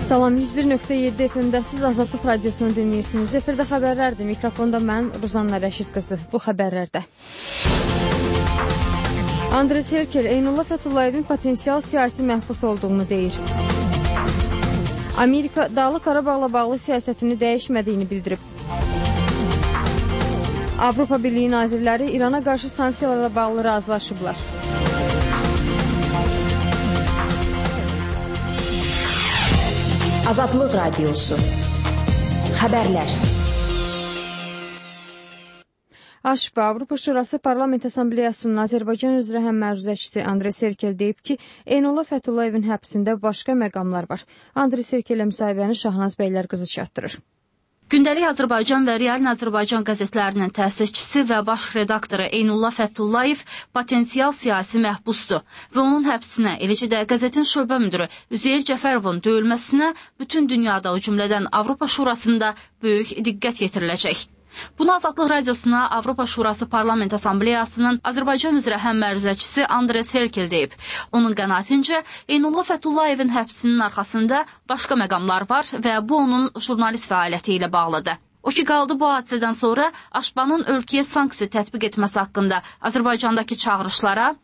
Salam, 101.7 FM-də siz Azadlıq Radiosunu dinləyirsiniz. Efirdə xəbərlərdir. Mikrofonda mən Ruzanna Rəşid qızı. Bu xəbərlərdə. Andres Herkel Eynullah Fətullayevin potensial siyasi məhbus olduğunu deyir. Amerika Dağlıq Qarabağla bağlı siyasətini dəyişmədiyini bildirib. Avropa Birliyi nazirləri İrana qarşı sanksiyalara bağlı razılaşıblar. Azadlıq Radiosu. Xəbərlər. AŞP Avropa Şurası Parlament Assambleyasının Azərbaycan üzrə həmməruzəçisi Andres Herkel deyib ki, Eynullah Fətullayevin həbsində başqa məqamlar var. Andres Herkel'ə müsahibəni Şahnaz Beylər qızı çatdırır. Gündəlik Azərbaycan və Realin Azərbaycan qəzetlərinin təsisçisi və baş redaktoru Eynullah Fətullayev potensial siyasi məhbusdur və onun həbsinə, eləcə də qəzetin şöbə müdürü Üzeyir Cəfərovun döyülməsinə bütün dünyada, o cümlədən Avropa Şurasında böyük diqqət yetiriləcək. Bunu Azadlıq Radiosuna Avropa Şurası Parlament Assambleyasının Azərbaycan üzrə həmməruzəçisi Andres Herkel deyib. Onun qənaətincə, Eynullah Fətullayevin həbsinin arxasında başqa məqamlar var və bu onun jurnalist fəaliyyəti ilə bağlıdır. O ki, qaldı bu hadisədən sonra AŞP-nın ölkəyə sanksiya tətbiq etməsi haqqında Azərbaycandakı çağırışlara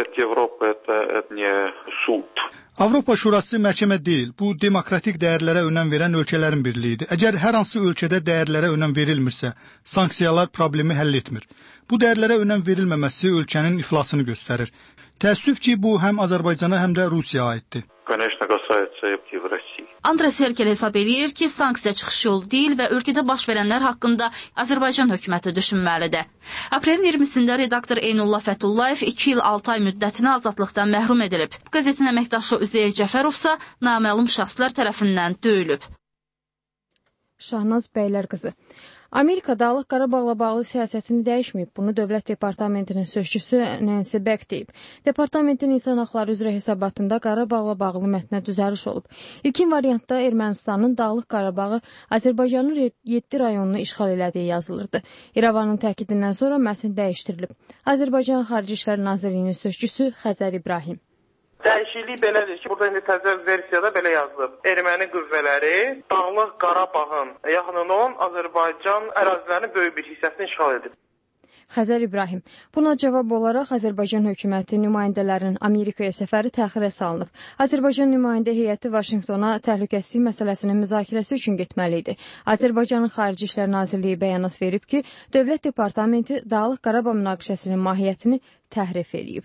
Avropa Şurası məhkəmə deyil, bu demokratik dəyərlərə önəm verən ölkələrin birliyidir. Əgər hər hansı ölkədə dəyərlərə önəm verilmirsə, sanksiyalar problemi həll etmir. Bu dəyərlərə önəm verilməməsi ölkənin iflasını göstərir. Təəssüf ki, bu həm Azərbaycana, həm də Rusiyaya aiddir. Andres Herkel hesab edir ki, sanksiya çıxış yolu deyil və ölkədə baş verənlər haqqında Azərbaycan hökuməti düşünməlidir. Aprelin 20-sində redaktor Eynullah Fətullayev 2 il 6 ay müddətinə azadlıqdan məhrum edilib. Bu qəzetin əməkdaşı Üzeyir Cəfərov isə naməlum şəxslər tərəfindən döyülüb. Şahnaz Beylər qızı. Amerika Dağlıq Qarabağla bağlı siyasətini dəyişməyib. Bunu Dövlət Departamentinin sözçüsü Nancy Beck deyib. Departamentin insan haqları üzrə hesabatında Qarabağla bağlı mətnə düzəliş olub. İlkin variantda Ermənistanın Dağlıq Qarabağı Azərbaycanın 7 rayonunu işğal elədiyi yazılırdı. İrəvanın təkidindən sonra mətn dəyişdirilib. Azərbaycan Xarici İşlər Nazirliyinin sözçüsü Xəzər İbrahim. Dəyişiklik belədir ki, burada indi təzə versiyada belə yazılıb. Erməni qüvvələri Dağlıq Qarabağın yaxınında olan Azərbaycan ərazilərinin böyük bir hissəsini işğal edib. Xəzər İbrahim. Buna cavab olaraq Azərbaycan hökuməti nümayəndələrinin Amerikaya səfəri təxirə salınıb. Azərbaycan nümayəndə heyəti Vaşinqtona təhlükəsizlik məsələsinin müzakirəsi üçün getməli idi. Azərbaycanın Xarici İşlər Nazirliyi bəyanat verib ki, Dövlət Departamenti Dağlıq Qarabağ münaqişəsinin mahiyyətini təhrif edib.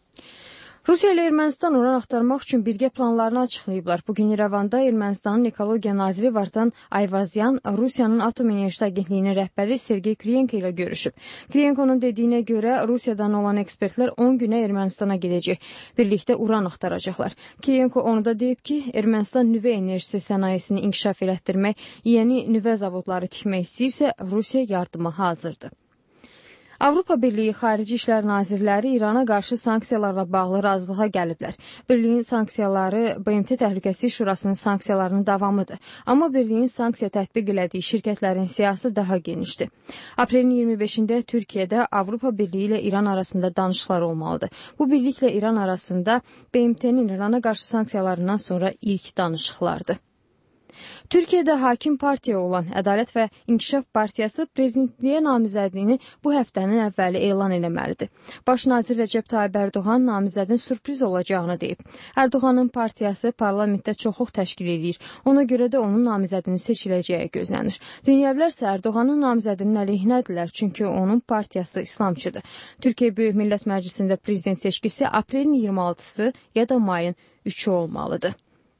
Rusiya ilə Ermənistan uran axtarmaq üçün birgə planlarını açıqlayıblar. Bugün İrəvanda Ermənistanın Ekologiya naziri Vartan Ayvazyan Rusiyanın Atom Enerjisi Agentliyinin rəhbəri Sergey Kriyenko ilə görüşüb. Kriyenkonun dediyinə görə Rusiyadan olan ekspertlər 10 günə Ermənistana gedəcək. Birlikdə uran axtaracaqlar. Kriyenko onu da deyib ki, Ermənistan nüvə enerjisi sənayesini inkişaf elətdirmək, yeni nüvə zavodları tikmək istəyirsə, Rusiya yardıma hazırdır. Avropa Birliyi Xarici İşlər Nazirləri İrana qarşı sanksiyalarla bağlı razılığa gəliblər. Birliyin sanksiyaları BMT Təhlükəsizlik Şurasının sanksiyalarının davamıdır. Amma Birliyin sanksiya tətbiq elədiyi şirkətlərin siyasi daha genişdir. Aprelin 25-də Türkiyədə Avropa Birliyi ilə İran arasında danışıqlar olmalıdır. Bu birliklə İran arasında BMT-nin İrana qarşı sanksiyalarından sonra ilk danışıqlardır. Türkiyədə hakim partiya olan Ədalət və İnkişaf Partiyası prezidentliyə namizədliyini bu həftənin əvvəli elan eləməlidir. Baş nazir Rəcəb Tayyib Ərdoğan namizədin sürpriz olacağını deyib. Ərdoğanın partiyası parlamentdə çoxluq təşkil edir. Ona görə də onun namizədinin seçiləcəyi gözlənir. Dünyəvilər isə Ərdoğanın namizədinin əleyhinədirlər, çünki onun partiyası İslamçıdır. Türkiyə Böyük Millət Məclisində prezident seçkisi aprelin 26-sı ya da mayın 3-ü olmalıdır.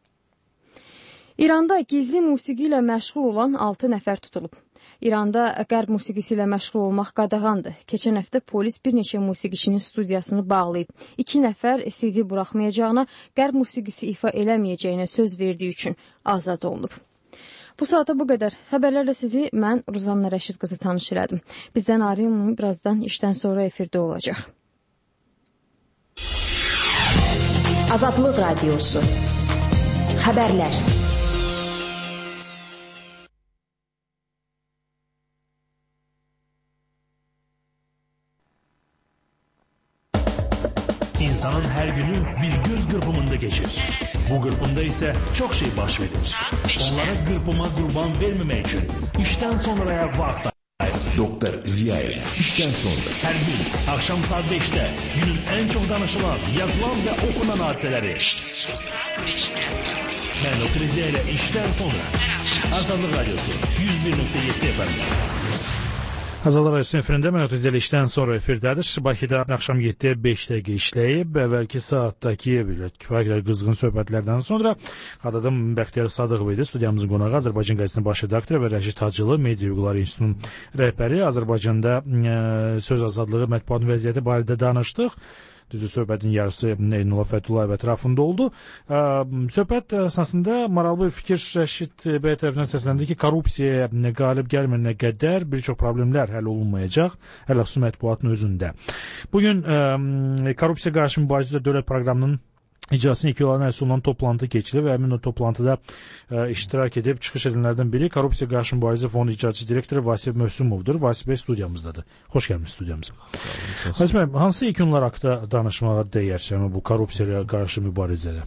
İranda gizli musiqi ilə məşğul olan 6 nəfər tutulub. İranda qərb musiqisi ilə məşğul olmaq qadağandır. Keçən həftə polis bir neçə musiqiçinin studiyasını bağlayıb. 2 nəfər sizi buraxmayacağına, qərb musiqisi ifa eləməyəcəyinə söz verdiyi üçün azad olunub. Bu saata bu qədər. Xəbərlərlə sizi mən Ruzanna Rəşid qızı tanış elədim. Bizdən ayrılmayın, birazdan işdən sonra efirdə olacaq. Azadlıq Radiosu. Xəbərlər. İnsanın her günü bir göz kırpımında geçir. Bu kırpımda ise çok şey baş verir. Onlara kırpıma kurban vermemek için işten sonraya vakit ayır. Doktor Ziya ile işten sonra. Her gün akşam saat 5'te günün en çok danışılan, yazılan ve okunan hadiseleri. İşten sonra. Ben Doktor Ziya ile işten sonra. Azadlık Radyosu 101.7 FM. Azadlık Radyosu efirində mən Doktor Ziya ilə işdən sonra efirdədir. Bakıda axşam 7-yə 5 dəqiqə işləyib. Əvvəlki saatdakı kifayət qızğın söhbətlərdən sonra Xadadım Bəxtiyar Sadıqov idi. Studiyamızın qonağı Azərbaycan qəzetinin baş redaktoru və Rəşid Hacılı, Media Hüquqları İnstitutunun rəhbəri. Azərbaycanda söz azadlığı, mətbuatın vəziyyəti barədə danışdıq. Düzdür, söhbətin yarısı Eynullah Fəthullayev ətrafında oldu. Söhbət əsasında maraqlı bir fikir Rəşid bəy tərəfindən səsləndi ki, korrupsiyaya qalib gəlməyənə qədər bir çox problemlər həll olunmayacaq, hələ xüsusi mətbuatın özündə. Bugün korrupsiya qarşı mübarizə dövlət proqramının icrasının ilk olaraq nəzərdə olunan toplantı keçirilib və həmin o toplantıda iştirak edib çıxış edənlərdən biri Korrupsiya qarşı mübarizə fondu icraçı direktoru Vasif Möhsümovdur. Vasif bəy studiyamızdadır. Xoş gəlmisiniz studiyamıza. Vasif bəy, hansı yekunlar haqqında danışmağa dəyər bu korrupsiyaya qarşı mübarizədə?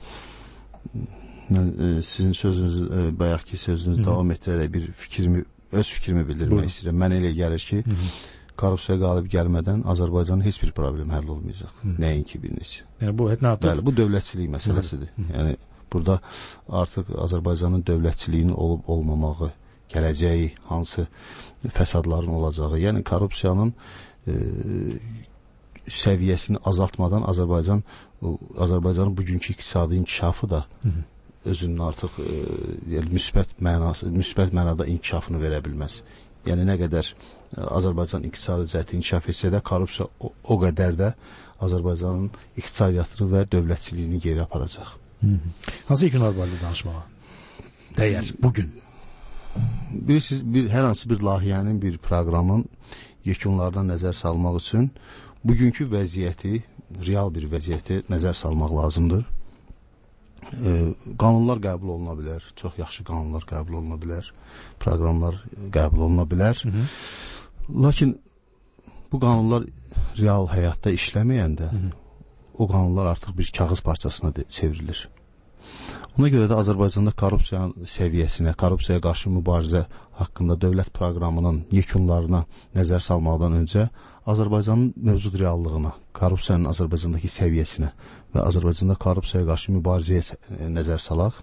Sizin sözünüz, bayaqki sözünüz davam etdirərək öz fikrimi bildirmək istəyirəm. Mənə elə gəlir ki, korrupsiya qalib gəlmədən Azərbaycanın heç bir problemi həll olmayacaq. Nəinki birisi. Yəni bu dövlətçilik məsələsidir. Yəni burada artıq Azərbaycanın dövlətçiliyinin olub-olmamağı, gələcəyi, hansı fəsadların olacağı, yəni korrupsiyanın səviyyəsini azaltmadan Azərbaycanın bugünkü iqtisadi inkişafı da özünün artıq müsbət mənada inkişafını verə bilməz. Yəni nə qədər Azərbaycan iqtisadi cəhətdə inkişaf etsə də korrupsiya o qədər də Azərbaycanın iqtisadiyyatını və dövlətçiliyini geri aparacaq. Hansı yekunlar barədə danışmağa dəyər bugün? Bilirsiniz, hər hansı bir layihənin, bir proqramın yekunlardan nəzər salmaq üçün bugünkü vəziyyəti, real bir vəziyyəti nəzər salmaq lazımdır. Qanunlar qəbul oluna bilər, çox yaxşı qanunlar qəbul oluna bilər, proqramlar qəbul oluna bilər. Lakin bu qanunlar real həyatda işləməyəndə o qanunlar artıq bir kağız parçasına çevrilir. Ona görə də Azərbaycanda korrupsiya səviyyəsinə, korrupsiyaya qarşı mübarizə haqqında dövlət proqramının yekunlarına nəzər salmaqdan öncə Azərbaycanın mövcud reallığına, korrupsiyanın Azərbaycandakı səviyyəsinə və Azərbaycanda korrupsiyaya qarşı mübarizəyə nəzər salaq.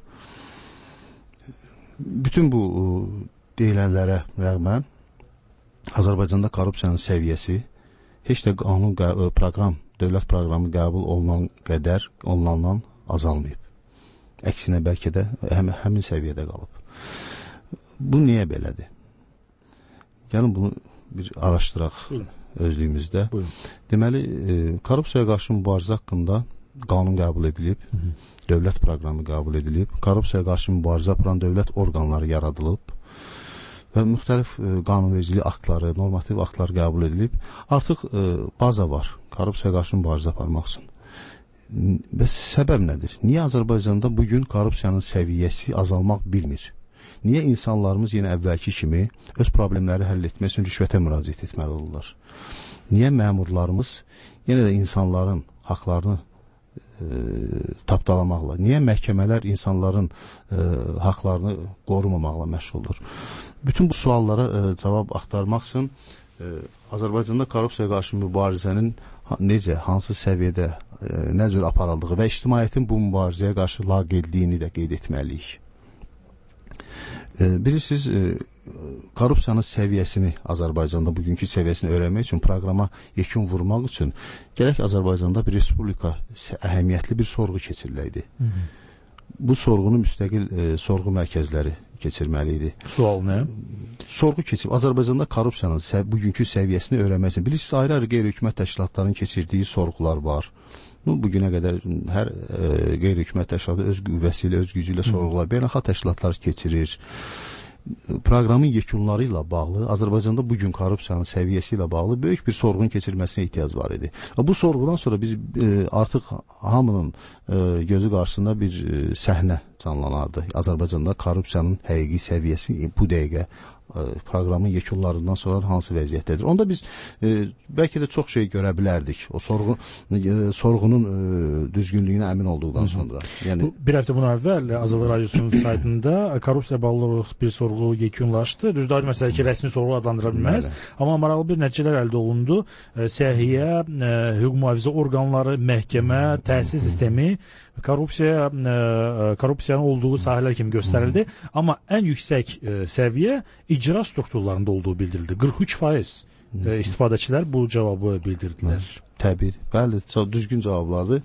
Bütün bu deyilənlərə rəğmən Azərbaycanda korrupsiyanın səviyyəsi heç də qanun proqram, dövlət proqramı qəbul olunan qədər olunandan azalmayıb. Əksinə bəlkə də həmin səviyyədə qalıb. Bu niyə belədir? Gəlin bunu bir araşdıraq özlüyümüzdə. Deməli, korrupsiyaya qarşı mübarizə haqqında qanun qəbul edilib, dövlət proqramı qəbul edilib, korrupsiyaya qarşı mübarizə aparan dövlət orqanları yaradılıb və müxtəlif qanunvericilik aktları, normativ aktlar qəbul edilib. Artıq baza var korrupsiyaya qarşı mübarizə aparmaq üçün. Bəs səbəb nədir? Niyə Azərbaycanda bugün korrupsiyanın səviyyəsi azalmaq bilmir? Niyə insanlarımız yenə əvvəlki kimi öz problemləri həll etmək üçün rüşvətə müraciət etməli olurlar? Niyə məmurlarımız yenə də insanların haqlarını tapdalamaqla, niyə məhkəmələr insanların haqlarını qorumamaqla məşğuldur? Bütün bu suallara cavab axtarmaq üçün Azərbaycanda korrupsiyaya qarşı mübarizənin necə, hansı səviyyədə, nə cür aparıldığı və ictimaiyyətin bu mübarizəyə qarşı laqeydliyini də qeyd etməliyik. Bilirsiniz, korrupsiyanın səviyyəsini Azərbaycanda bugünkü səviyyəsini öyrənmək üçün proqrama yekun vurmaq üçün gərək Azərbaycanda bir respublika əhəmiyyətli bir sorğu keçiriləydi. Bu sorğunu müstəqil sorğu mərkəzləri keçirməli idi. Sual nə? Sorğu keçib Azərbaycanda korrupsiyanın bugünkü səviyyəsini öyrənmək üçün. Bilirsiniz, ayrı-ayrı qeyri-hökumət təşkilatlarının keçirdiyi sorğular var. Bugünə qədər hər qeyri-hökumət təşkilatı öz qüvvəsi ilə, öz gücü ilə sorğular, beynəlxalq təşkilatlar keçirir. Proqramın yekunları ilə bağlı, Azərbaycanda bugün korrupsiyanın səviyyəsi ilə bağlı böyük bir sorğunun keçirilməsinə ehtiyac var idi. Bu sorğudan sonra biz artıq hamının gözü qarşısında bir səhnə canlanardı. Azərbaycanda korrupsiyanın həqiqi səviyyəsi bu dəqiqə proqramın yekunlarından sonra hansı vəziyyətdədir? Onda biz bəlkə də çox şey görə bilərdik. O sorğunun düzgünlüyünə əmin olduqdan sonra. Yəni bir həftə bundan əvvəl Azadlıq Radiosunun saytında korrupsiya bağlı bir sorğu yekunlaşdı. Düzdür, aydın məsələ ki, rəsmi sorğu adlandıra bilməz, amma maraqlı bir nəticələr əldə olundu. Səhiyyə, hüquq mühafizə orqanları, məhkəmə, təhsil sistemi korrupsiyanın olduğu sahələr kimi göstərildi, amma ən yüksək səviyyə icra strukturlarında olduğu bildirildi. 43% istifadəçilər bu cavabı bildirdilər. Təbii, bəli, düzgün cavablardır.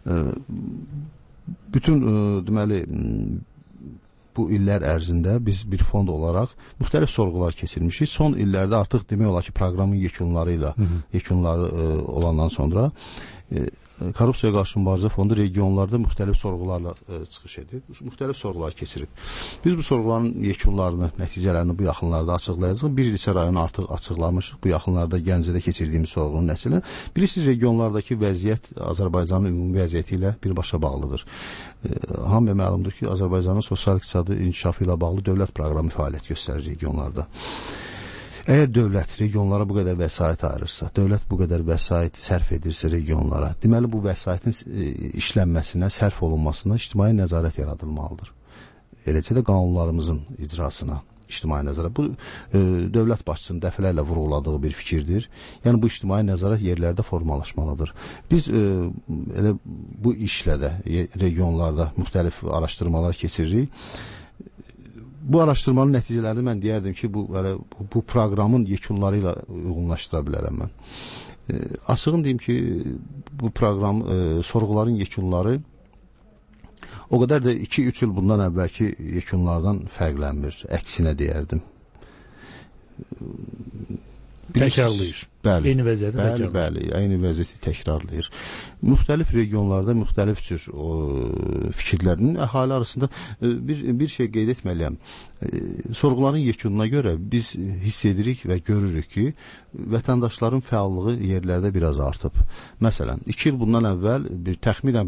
Bütün deməli bu illər ərzində biz bir fond olaraq müxtəlif sorğular keçirmişik. Son illərdə artıq demək olar ki, proqramın yekunları olandan sonra Korrupsiyaya qarşı mübarizə fondu regionlarda müxtəlif sorğularla çıxış edib, müxtəlif sorğular keçirib. Biz bu sorğuların yekunlarını, nəticələrini bu yaxınlarda açıqlayacağıq. Bir lisə rayonu artıq açıqlamışıq. Bu yaxınlarda Gəncədə keçirdiyimiz sorğunun nəticəsini. Bilirsiniz, regionlardakı vəziyyət Azərbaycanın ümumi vəziyyəti ilə birbaşa bağlıdır. Hamıya məlumdur ki, Azərbaycanın sosial-iqtisadi inkişafı ilə bağlı dövlət proqramı fəaliyyət göstərir regionlarda. Əgər dövlət regionlara bu qədər vəsait ayırırsa, dövlət bu qədər vəsait sərf edirsə regionlara, deməli bu vəsaitin işlənməsinə, sərf olunmasına ictimai nəzarət yaradılmalıdır. Eləcə də qanunlarımızın icrasına ictimai nəzarət. Bu dövlət başçısının dəfələrlə vurğuladığı bir fikirdir. Yəni bu ictimai nəzarət yerlərdə formalaşmalıdır. Biz elə bu işlə də regionlarda müxtəlif araşdırmalar keçiririk. Bu araşdırmanın nəticələrini mən deyərdim ki, bu proqramın yekunları ilə uyğunlaşdıra bilərəm mən. Açığın deyim ki, bu proqram, sorğuların yekunları o qədər də 2-3 il bundan əvvəlki yekunlardan fərqlənmir. Əksinə deyərdim. Təkrarlayır. Bəli, eyni vəziyyəti təkrarlayır. Bəli, eyni vəziyyəti təkrarlayır. Müxtəlif regionlarda müxtəlif cür fikirlərin əhali arasında bir şey qeyd etməliyəm. Sorğuların yekununa görə biz hiss edirik və görürük ki, vətəndaşların fəallığı yerlərdə biraz artıb. Məsələn, 2 il bundan əvvəl təxminən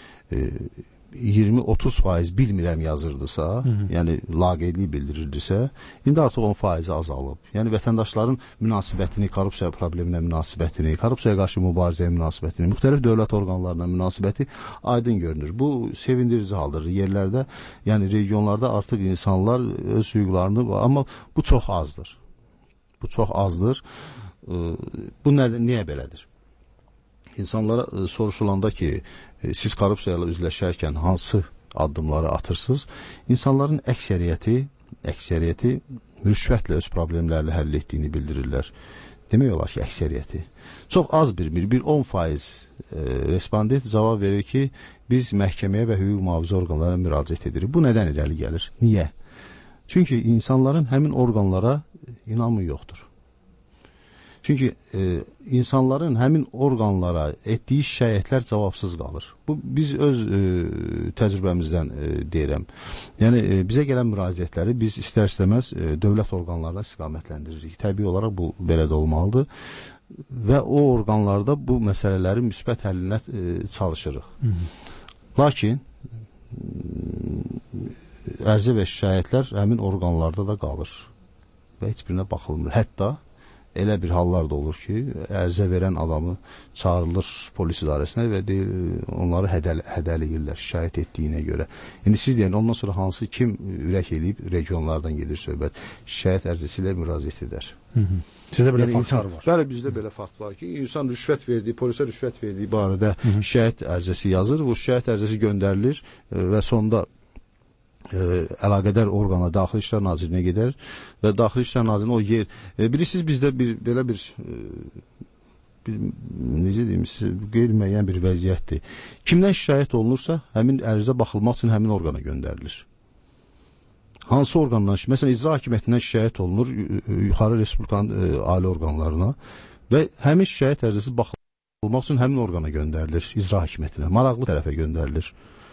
20-30% bilmirəm yazırdısa, yəni laqeydlik bildirirdisə, indi artıq 10% azalıb. Yəni vətəndaşların münasibətini, korrupsiya probleminə münasibətini, korrupsiyaya qarşı mübarizəyə münasibətini, müxtəlif dövlət orqanlarına münasibəti aydın görünür. Bu sevindirici haldır. Yerlərdə, yəni regionlarda artıq insanlar öz hüquqlarını, amma bu çox azdır. Bu çox azdır. Bu niyə belədir? İnsanlara soruşulanda ki, siz korrupsiya ilə üzləşərkən hansı addımları atırsınız? İnsanların əksəriyyəti rüşvətlə öz problemlərini həll etdiyini bildirirlər. Demək olar ki, əksəriyyəti. Çox az bir 10% respondent cavab verir ki, biz məhkəməyə və hüquq mühafizə orqanlarına müraciət edirik. Bu nədən irəli gəlir? Niyə? Çünki insanların həmin orqanlara inamı yoxdur. Çünki insanların həmin orqanlara etdiyi şikayətlər cavabsız qalır. Bu, biz öz təcrübəmizdən deyirəm. Yəni, bizə gələn müraciətləri biz istər-istəməz dövlət orqanlarına istiqamətləndiриrik. Təbii olaraq bu belə də olmalıdır. Və o orqanlarda bu məsələlərin müsbət həllinə çalışırıq. Lakin ərizə və şikayətlər həmin orqanlarda da qalır və heç birinə baxılmır. Hətta elə bir hallar da olur ki, ərizə verən adamı çağırılır polis idarəsinə və onları hədələyirlər şikayət etdiyinə görə. İndi siz deyin, ondan sonra kim ürək eləyib regionlardan gedir söhbət, şikayət ərizəsi ilə müraciət edər. Sizdə belə faktlar var. Bəli, bizdə belə fakt var ki, insan rüşvət verdiyi, polisə rüşvət verdiyi barədə şikayət ərizəsi yazır, bu şikayət ərizəsi göndərilir və sonda əlaqədar orqana Daxili İşlər Nazirinə gedər və Daxili İşlər Nazirinə o yer... Bilirsiniz, bizdə belə bir necə deyim, qeyri-müəyyən bir vəziyyətdir. Kimdən şikayət olunursa, həmin ərizə baxılmaq üçün həmin orqana göndərilir. Hansı orqandan? Məsələn, icra hakimiyyətindən şikayət olunur yuxarı respublikanın ali orqanlarına və həmin şikayət ərizəsi baxılmaq üçün həmin orqana göndərilir, icra hakimiyyətinə, maraqlı tərəfə göndərilir.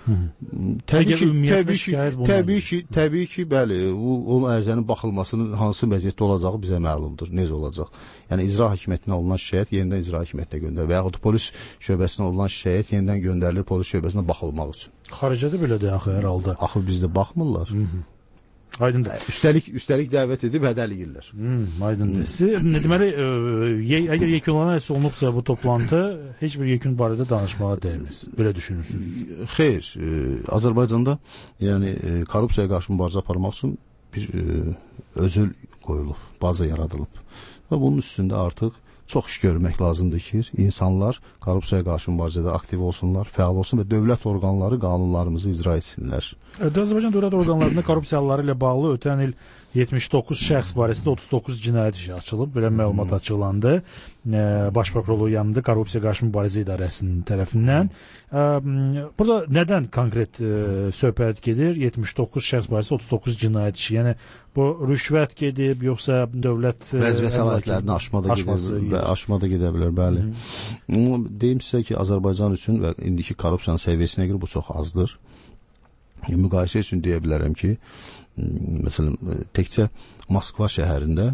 Təbii ki, bəli, o ərizənin baxılmasının hansı vəziyyətdə olacağı bizə məlumdur, necə olacaq. Yəni, icra hakimiyyətinə olunan şikayət yenidən icra hakimiyyətinə göndərilir və yaxud polis şöbəsinə olunan şikayət yenidən göndərilir polis şöbəsinə baxılmaq üçün. Xaricədə belə deyək, hər halda. Axı bizdə baxmırlar. Aydındır. Üstəlik dəvət edib hədəliyirlər. Aydındır. Deməli, əgər yekunlanarsa olunubsa bu toplantı, heç bir yekun barədə danışmağa dəyməz. Belə düşünürsünüz? Xeyr, Azərbaycanda yəni korrupsiyaya qarşı mübarizə aparmaq üçün bir özül qoyulub, baza yaradılıb. Və bunun üstündə artıq çox iş görmək lazımdır ki, insanlar korrupsiyaya qarşı mübarizədə aktiv olsunlar, fəal olsun və dövlət orqanları qanunlarımızı icra etsinlər. Azərbaycan dövlət orqanlarında korrupsiyaları ilə bağlı ötən il 79 şəxs barəsində 39 cinayət işi açılıb, belə məlumat açıqlandı. Baş prokurorluğu yanında Korrupsiya qarşı mübarizə idarəsinin tərəfindən. Burada nədən konkret söhbət gedir? 79 şəxs barəsində 39 cinayət işi. Yəni bu rüşvət gedib, yoxsa dövlət vəzifə səlahiyyətlərini aşmada gedə bilər, bəli. Deyim sizə ki, Azərbaycan üçün və indiki korrupsiyanın səviyyəsinə görə bu çox azdır. Müqayisə üçün deyə bilərəm ki, məsələn, təkcə Moskva şəhərində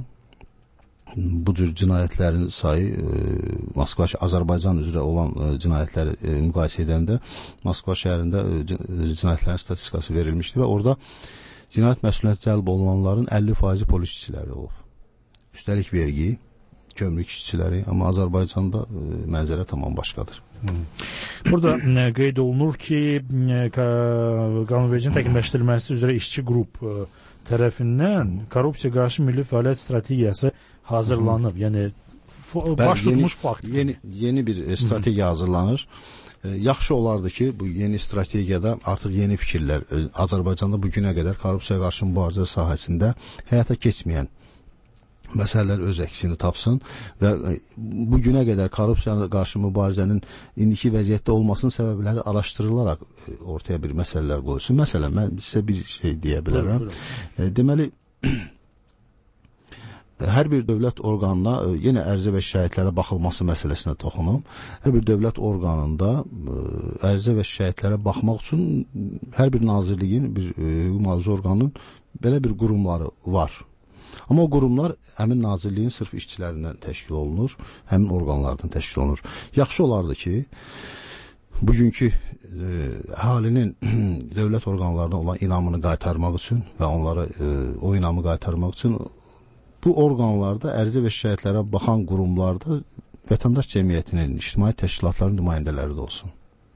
bu cür cinayətlərin sayı, Moskva Azərbaycan üzrə olan cinayətləri müqayisə edəndə Moskva şəhərində cinayətlərin statistikası verilmişdi və orada cinayət məsuliyyətinə cəlb olunanların 50% polis işçiləri olub. Üstəlik vergi, kömrük işçiləri, amma Azərbaycanda mənzərə tamam başqadır. Burada qeyd olunur ki, qanunvericinin təkmilləşdirilməsi üzrə işçi qrup tərəfindən korrupsiya qarşı milli fəaliyyət strategiyası hazırlanıb. Yəni baş tutmuş fakt. Yeni bir strategiya hazırlanır. Yaxşı olardı ki, bu yeni strategiyada artıq yeni fikirlər Azərbaycanda bugünə qədər korrupsiya qarşı mübarizə sahəsində həyata keçməyən məsələlər öz əksini tapsın və bugünə qədər korrupsiya qarşı mübarizənin indiki vəziyyətdə olmasının səbəbləri araşdırılaraq ortaya bir məsələlər qoyulsun. Məsələn, mən sizə bir şey deyə bilərəm. Deməli, hər bir dövlət orqanına yenə ərizə və şikayətlərə baxılması məsələsinə toxunum. Hər bir dövlət orqanında ərizə və şikayətlərə baxmaq üçün hər bir nazirliyin, bir hüquq-mühafizə orqanının belə bir qurumları var. Amma o qurumlar həmin nazirliyin sırf işçilərindən təşkil olunur, həmin orqanlardan təşkil olunur. Yaxşı olardı ki, bugünkü əhalinin dövlət orqanlarına olan inamını qaytarmaq üçün və onlara o inamı qaytarmaq üçün bu orqanlarda ərizə və şikayətlərə baxan qurumlarda vətəndaş cəmiyyətinin, ictimai təşkilatların nümayəndələri də olsun.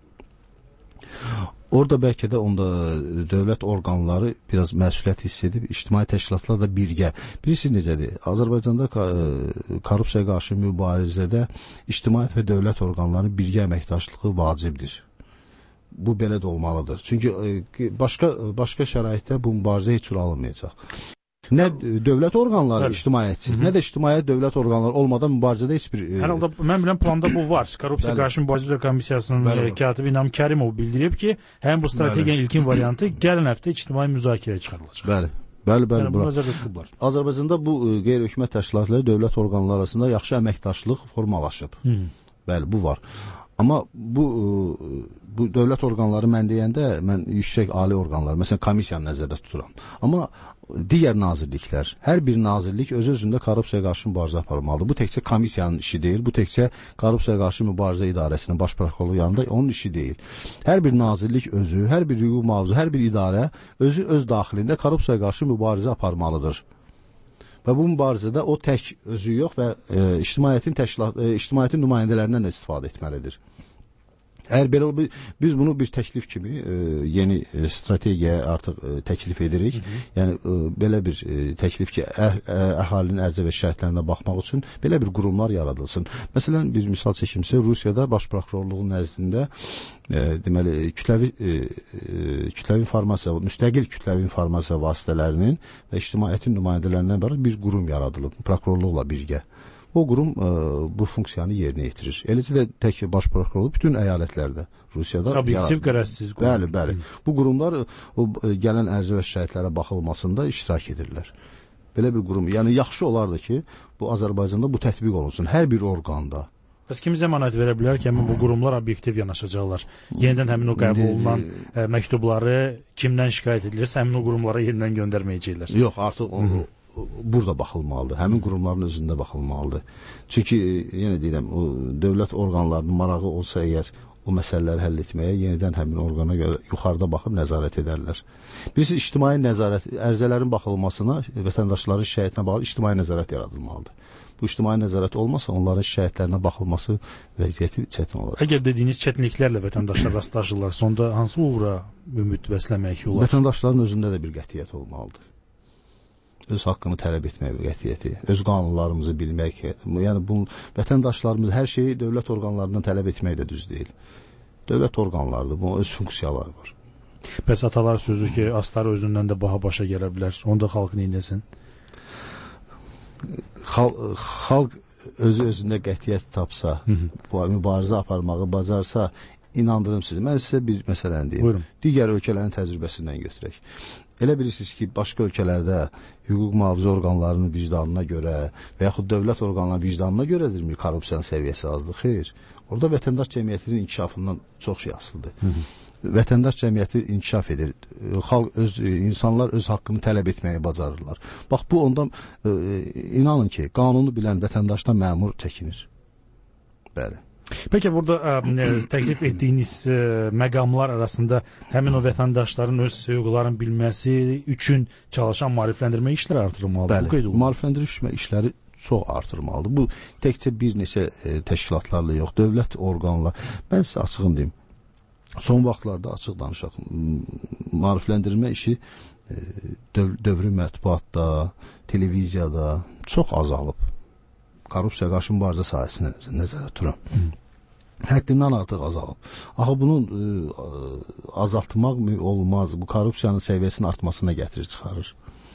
Orada bəlkə də onda dövlət orqanları biraz məsuliyyət hiss edib, ictimai təşkilatlar da birgə. Bilirsiniz necədir? Azərbaycanda korrupsiyaya qarşı mübarizədə ictimaiyyət və dövlət orqanlarının birgə əməkdaşlığı vacibdir. Bu belə də olmalıdır. Çünki başqa şəraitdə bu mübarizə heç cür alınmayacaq. Nə dövlət orqanları ictimaiyyətsiz, nə də ictimaiyyət dövlət orqanları olmadan mübarizədə heç bir... Hər halda mən bilən planda bu var. Korrupsiya qarşı mübarizə komissiyasının katibi İnam Kərimov bildirib ki, həmin bu strategiyanın ilkin variantı gələn həftə ictimai müzakirəyə çıxarılacaq. Bəli. Azərbaycanda bu qeyri-hökumət təşkilatları dövlət orqanları arasında yaxşı əməkdaşlıq formalaşıb. Bəli, bu var. Amma bu dövlət orqanları mən deyəndə, mən yüksək ali orqanlar, məsələn, komissiyanı nəzərdə tuturam. Amma digər nazirliklər, hər bir nazirlik öz-özündə korrupsiyaya qarşı mübarizə aparmalıdır. Bu təkcə komissiyanın işi deyil, bu təkcə korrupsiyaya qarşı mübarizə idarəsinin baş prokurorluğu yanında onun işi deyil. Hər bir nazirlik özü, hər bir hüquq mühafizə, hər bir idarə özü öz daxilində korrupsiyaya qarşı mübarizə aparmalıdır. Və bu mübarizədə o tək özü yox və ictimaiyyətin nümayəndələrindən də istifadə etməlidir. Əgər belə biz bunu bir təklif kimi yeni strategiyaya artıq təklif edirik. Yəni belə bir təklif ki, əhalinin ərizə və şikayətlərinə baxmaq üçün belə bir qurumlar yaradılsın. Məsələn, bir misal çəkimsə, Rusiyada baş prokurorluğun nəzdində deməli kütləvi informasiya, müstəqil kütləvi informasiya vasitələrinin və ictimaiyyətin nümayəndələrindən ibarət bir qurum yaradılıb, prokurorluqla birgə. O qurum bu funksiyanı yerinə yetirir. Eləcə də tək baş prokurorluq bütün əyalətlərdə, Rusiyada... Obyektiv, qərəzsiz qurum. Bəli. Bu qurumlar gələn ərizə və şikayətlərə baxılmasında iştirak edirlər. Belə bir qurum. Yəni, yaxşı olardı ki, bu Azərbaycanda bu tətbiq olunsun. Hər bir orqanda. Bəs kim zəmanət verə bilər ki, həmin bu qurumlar obyektiv yanaşacaqlar? Yenidən həmin o qəbul olunan məktubları kimdən şikayət edilirsə, həmin o qurumlara yenidən göndərməyəcəklər. Yox, artıq burada baxılmalıdır. Həmin qurumların özündə baxılmalıdır. Çünki, yenə deyirəm, o dövlət orqanlarının marağı olsa əgər, o məsələləri həll etməyə yenidən həmin orqana görə yuxarıda baxıb nəzarət edərlər. Birisi ictimai nəzarət, ərizələrin baxılmasına, vətəndaşların şikayətinə bağlı ictimai nəzarət yaradılmalıdır. Bu ictimai nəzarət olmasa, onların şikayətlərinə baxılması vəziyyəti çətin olacaq. Əgər dediyiniz çətinliklərlə vətəndaşlar rastlaşırlar, sonda hansı uğura ümid bəsləmək olar? Vətəndaşların özündə də bir qətiyyət olmalıdır. Öz haqqını tələb etmək qətiyyəti, öz qanunlarımızı bilmək, yəni bu vətəndaşlarımız hər şeyi dövlət orqanlarından tələb etmək də düz deyil. Dövlət orqanlarıdır, bunun öz funksiyaları var. Bəs atalar sözü ki, astarı özündən də baha başa gələ bilər, onda xalq neyləsin? Xalq özü-özündə qətiyyət tapsa, bu mübarizə aparmağı bacarsa, inandırım sizi. Mən sizə bir məsələni deyim. Buyurun. Digər ölkələrin təcrübəsindən götürək. Elə bilirsiniz ki, başqa ölkələrdə hüquq mühafizə orqanlarının vicdanına görə və yaxud dövlət orqanlarının vicdanına görədirmi korrupsiyanın səviyyəsi azdır? Xeyr. Orada vətəndaş cəmiyyətinin inkişafından çox şey asılıdır. Vətəndaş cəmiyyəti inkişaf edir. İnsanlar öz haqqını tələb etməyi bacarırlar. Bax, bu ondan inanın ki, qanunu bilən vətəndaşdan məmur çəkinir. Bəli. Peki burada təklif etdiyiniz məqamlar arasında həmin o vətəndaşların öz hüquqlarını bilməsi üçün çalışan maarifləndirmə işləri artırılmalıdır. Bəli, maarifləndirmə işləri çox artırılmalıdır. Bu təkcə bir neçə təşkilatlarla yox, dövlət orqanlar. Mən sizə açığını deyim, son vaxtlarda açıq danışaq, maarifləndirmə işi dövrü mətbuatda, televiziyada çox azalıb. Korrupsiya qarşı mübarizə sahəsini nəzərdə tuturam. Həddindən artıq azalıb. Axı bunun azaltmaq olmaz. Bu korrupsiyanın səviyyəsinin artmasına gətirir, çıxarır.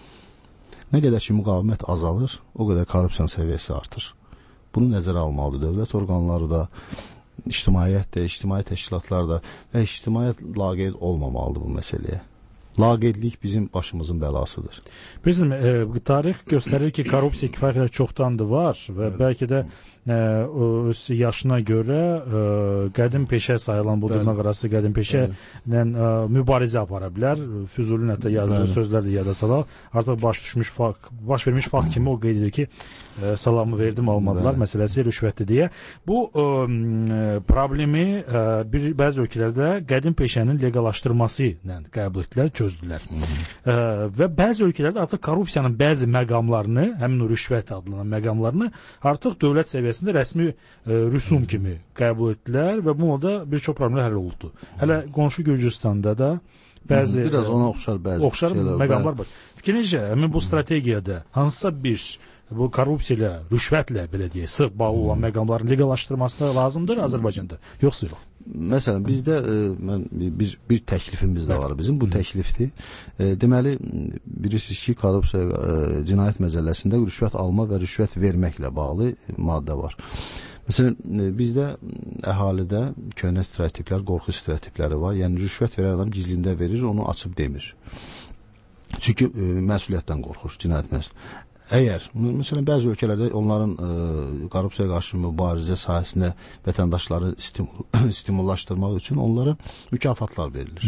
Nə qədər ki müqavimət azalır, o qədər korrupsiyanın səviyyəsi artır. Bunu nəzərə almalıdır dövlət orqanları da, ictimaiyyət də, ictimai təşkilatlar da və ictimaiyyət laqeyd olmamalıdır bu məsələyə. Laqeydlik bizim başımızın bəlasıdır. Bizim tarix göstərir ki, korrupsiya kifayət qədər çoxdandır var və bəlkə də öz yaşına görə qədim peşə sayılan bu dırnaqarası qədim peşə ilə mübarizə apara bilər. Füzulinin hətta yazdığı sözlər də yada salaq. Artıq baş vermiş fakt kimi o qeyd edir ki, salamı verdim almadılar məsələsi rüşvətdir deyə. Bu problemi bəzi ölkələrdə qədim peşənin leqallaşdırması ilə qəbul etdilər, çözdülər. Və bəzi ölkələrdə artıq korrupsiyanın bəzi məqamlarını, həmin o rüşvət adlanan məqamlarını artıq dövlət səviyyəsində rəsmi rüsum kimi qəbul etdilər və bununla da bir çox problemlər həll oldu. Hələ qonşu Gürcüstanda da bəzi biraz ona oxşar məqamlar var. Fikrincə, həmin bu strategiyada hansısa bir bu korrupsiya ilə, rüşvətlə belə deyək, sıx bağlı olan məqamların leqallaşdırılması lazımdır Azərbaycanda, yoxsa yox? Məsələn, bizdə bir təklifimiz də var bizim, bu təklifdir. Deməli, bilirsiniz ki, korrupsiya cinayət məcəlləsində rüşvət alma və rüşvət verməklə bağlı maddə var. Məsələn, bizdə əhalidə köhnə stereotiplər, qorxu stereotipləri var. Yəni, rüşvət verən adam gizlində verir, onu açıb demir. Çünki məsuliyyətdən qorxur, cinayət məsuliyyəti. Əgər, məsələn, bəzi ölkələrdə onların korrupsiyaya qarşı mübarizə sahəsində vətəndaşları stimullaşdırmaq üçün onlara mükafatlar verilir.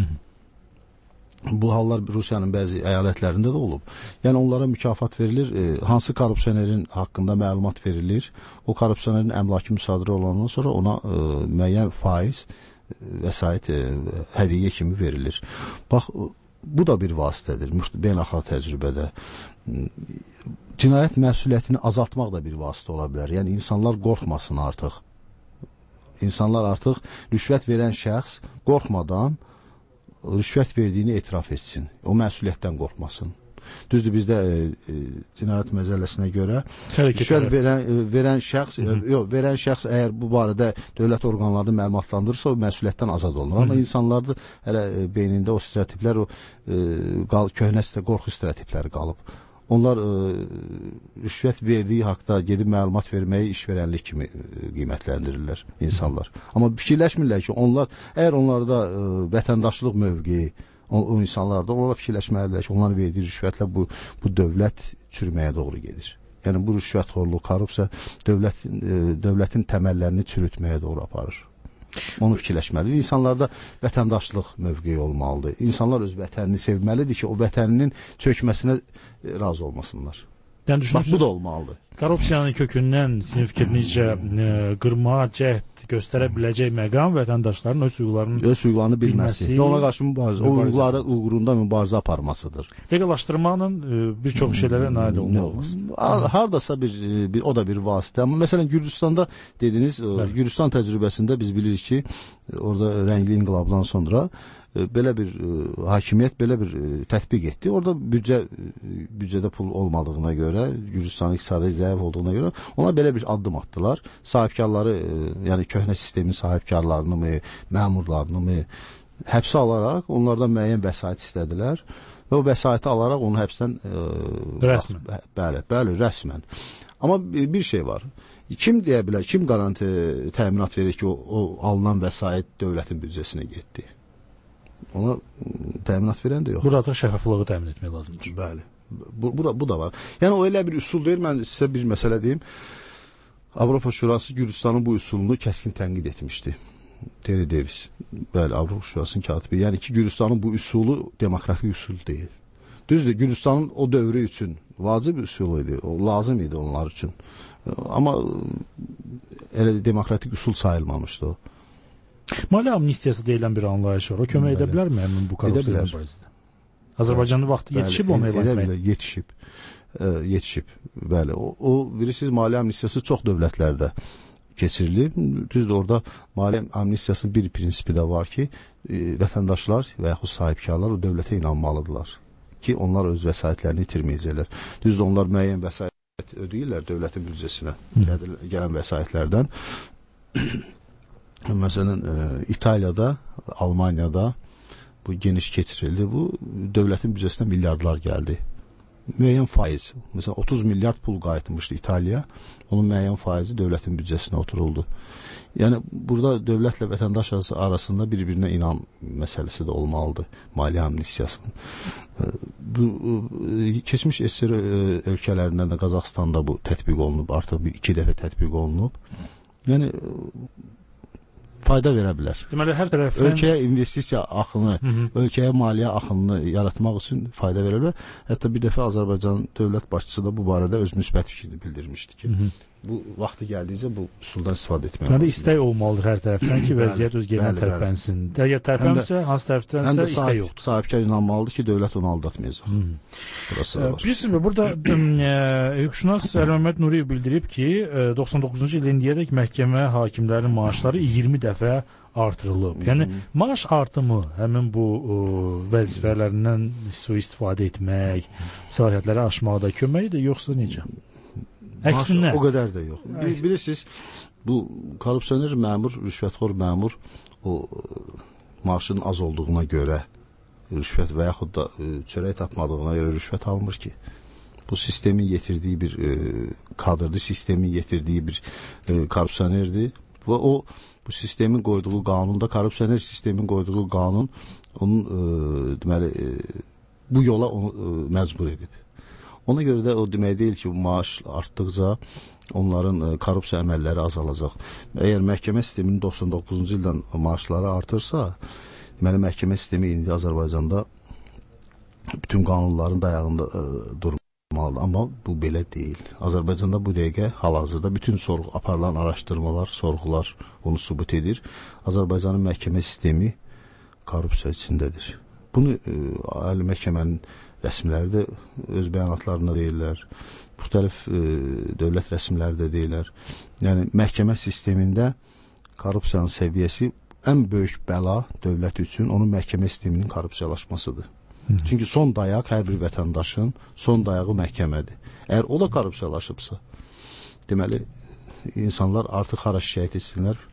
Bu hallar Rusiyanın bəzi əyalətlərində də olub. Yəni, onlara mükafat verilir, hansı korrupsionerin haqqında məlumat verilir, o korrupsionerin əmlakı müsadirə olandan sonra ona müəyyən faiz, vəsait, hədiyyə kimi verilir. Bax, bu da bir vasitədir, beynəlxalq təcrübədə. Cinayət məsuliyyətini azaltmaq da bir vasitə ola bilər. Yəni, insanlar qorxmasın artıq. İnsanlar artıq rüşvət verən şəxs qorxmadan rüşvət verdiyini etiraf etsin. O məsuliyyətdən qorxmasın. Düzdür, bizdə cinayət məcəlləsinə görə rüşvət verən şəxs əgər bu barədə dövlət orqanlarını məlumatlandırırsa, o məsuliyyətdən azad olunur. Amma insanlarda hələ beynində o stereotiplər, o köhnə qorxu stereotipləri qalıb. Onlar rüşvət verdiyi haqda gedib məlumat verməyi işverənlik kimi qiymətləndirirlər insanlar. Amma fikirləşmirlər ki, əgər onlarda vətəndaşlıq mövqeyi, o insanlarda onlara fikirləşməlidirlər ki, onların verdiyi rüşvətlə bu dövlət çürüməyə doğru gedir. Yəni, bu rüşvətxorluq, korrupsiya dövlətin təməllərini çürütməyə doğru aparır. Onu fikirləşməlidir. İnsanlarda vətəndaşlıq mövqeyi olmalıdır. İnsanlar öz vətənini sevməlidir ki, o vətəninin çökməsinə razı olmasınlar. Yəni düşünürsünüz, bu da olmalıdır. Korrupsiyanın kökündən sizin fikrinizcə qırmağa cəhd göstərə biləcək məqam vətəndaşların öz hüquqlarını bilməsi və ona qarşı mübarizə, o hüquqları uğrunda mübarizə aparmasıdır. Legallaşdırmanın bir çox şeylərə nail olmaq. Hardasa o da bir vasitə. Amma məsələn Gürcüstanda dediniz, Gürcüstan təcrübəsində biz bilirik ki, orada rəngli inqilabdan sonra belə bir hakimiyyət belə bir tətbiq etdi. Orada büdcədə pul olmadığına görə, Gürcüstanın iqtisadi zəif olduğuna görə ona belə bir addım atdılar. Sahibkarları, yəni köhnə sistemin sahibkarlarını mı, məmurlarını mı həbsə alaraq onlardan müəyyən vəsait istədilər və o vəsaiti alaraq onu həbsdən rəsmən. Bəli, rəsmən. Amma bir şey var. Kim deyə bilər, kim garanti təminat verir ki, o alınan vəsait dövlətin büdcəsinə getdi? Ona təminat verən də yox. Burada şəffaflığı təmin etmək lazımdır. Bəli. Bu da var. Yəni o elə bir üsul deyil. Mən sizə bir məsələ deyim. Avropa Şurası Gürcüstanın bu üsulunu kəskin tənqid etmişdi. Terry Davis. Bəli, Avropa Şurasının katibi. Yəni ki, Gürcüstanın bu üsulu demokratik üsul deyil. Düzdür, Gürcüstanın o dövrü üçün vacib üsul idi. O lazım idi onlar üçün. Amma elə demokratik üsul sayılmamışdı o. Maliyyə amnistiyası deyilən bir anlayış var. O kömək edə bilərmi həmin bu korrupsiya mübarizədə? Azərbaycanın vaxtı yetişib onu elan etməyə? Yetişib. Bəli. O bilirsiniz, maliyyə amnistiyası çox dövlətlərdə keçirilib. Düzdür, orada maliyyə amnistiyasının bir prinsipi də var ki, vətəndaşlar və yaxud sahibkarlar o dövlətə inanmalıdırlar ki, onlar öz vəsaitlərini itirməyəcəklər. Düzdür, onlar müəyyən vəsait ödəyirlər dövlətin büdcəsinə gələn vəsaitlərdən. Məsələn, İtaliyada, Almaniyada bu geniş keçirildi. Bu dövlətin büdcəsinə milyardlar gəldi. Müəyyən faiz. Məsələn, 30 milyard pul qayıtmışdı İtaliya. Onun müəyyən faizi dövlətin büdcəsinə oturuldu. Yəni, burada dövlətlə vətəndaş arasında bir-birinə inam məsələsi də olmalıdır maliyyə amnistiyasının. Keçmiş SSR ölkələrindən də Qazaxstanda bu tətbiq olunub, artıq 2 dəfə tətbiq olunub. Yəni, fayda verə bilər. Deməli, hər tərəfdən ölkəyə investisiya axını, ölkəyə maliyyə axınını yaratmaq üçün fayda verə bilər. Hətta bir dəfə Azərbaycan dövlət başçısı da bu barədə öz müsbət fikrini bildirmişdi ki, bu vaxtı gəldikcə bu üsuldan istifadə etmək lazımdır. İstək olmalıdır hər tərəfdən ki, vəziyyət öz yerinə tərəflənsin. Əgər tərəflənsə, hansı tərəfdənsə istək yoxdur. Sahibkar inanmalıdır ki, dövlət onu aldatmayacaq. Bilirsiniz, burada hüquqşünas Əli-Məhəmməd Nuriyev bildirib ki, 99-cu ildə indiyədək məhkəmə hakimlərinin maaşları 20 dəfə artırılıb. Yəni, maaş artımı həmin bu vəzifələrindən istifadə etmək, səlahiyyətləri aşmaqda köməkdir, yoxsa necə? Əksinə. O qədər də yox. Bilirsiniz, bu korrupsioner məmur, rüşvətxor məmur o maaşının az olduğuna görə rüşvət və yaxud da çörək tapmadığına görə rüşvət almır ki. Bu sistemin yetirdiyi bir kadrdır, sistemin yetirdiyi bir korrupsionerdir və o bu sistemin qoyduğu qanunda, korrupsioner sistemin qoyduğu qanun onun deməli bu yola onu məcbur edib. Ona görə də o demək deyil ki, maaş artdıqca onların korrupsiya əməlləri azalacaq. Əgər məhkəmə sisteminin 99-cu ildən maaşları artırsa, deməli məhkəmə sistemi indi Azərbaycanda bütün qanunların dayağında durmalıdır. Amma bu belə deyil. Azərbaycanda bu dəqiqə hal-hazırda bütün aparılan araşdırmalar, sorğular onu sübut edir. Azərbaycanın məhkəmə sistemi korrupsiya içindədir. Bunu ali məhkəmənin rəsmiləri də öz bəyanatlarında deyirlər, müxtəlif dövlət rəsmiləri də deyirlər. Yəni, məhkəmə sistemində korrupsiyanın səviyyəsi ən böyük bəla dövlət üçün onun məhkəmə sisteminin korrupsiyalaşmasıdır. Çünki son dayaq hər bir vətəndaşın son dayağı məhkəmədir. Əgər o da korrupsiyalaşıbsa, deməli, insanlar artıq hara şikayət etsinlər.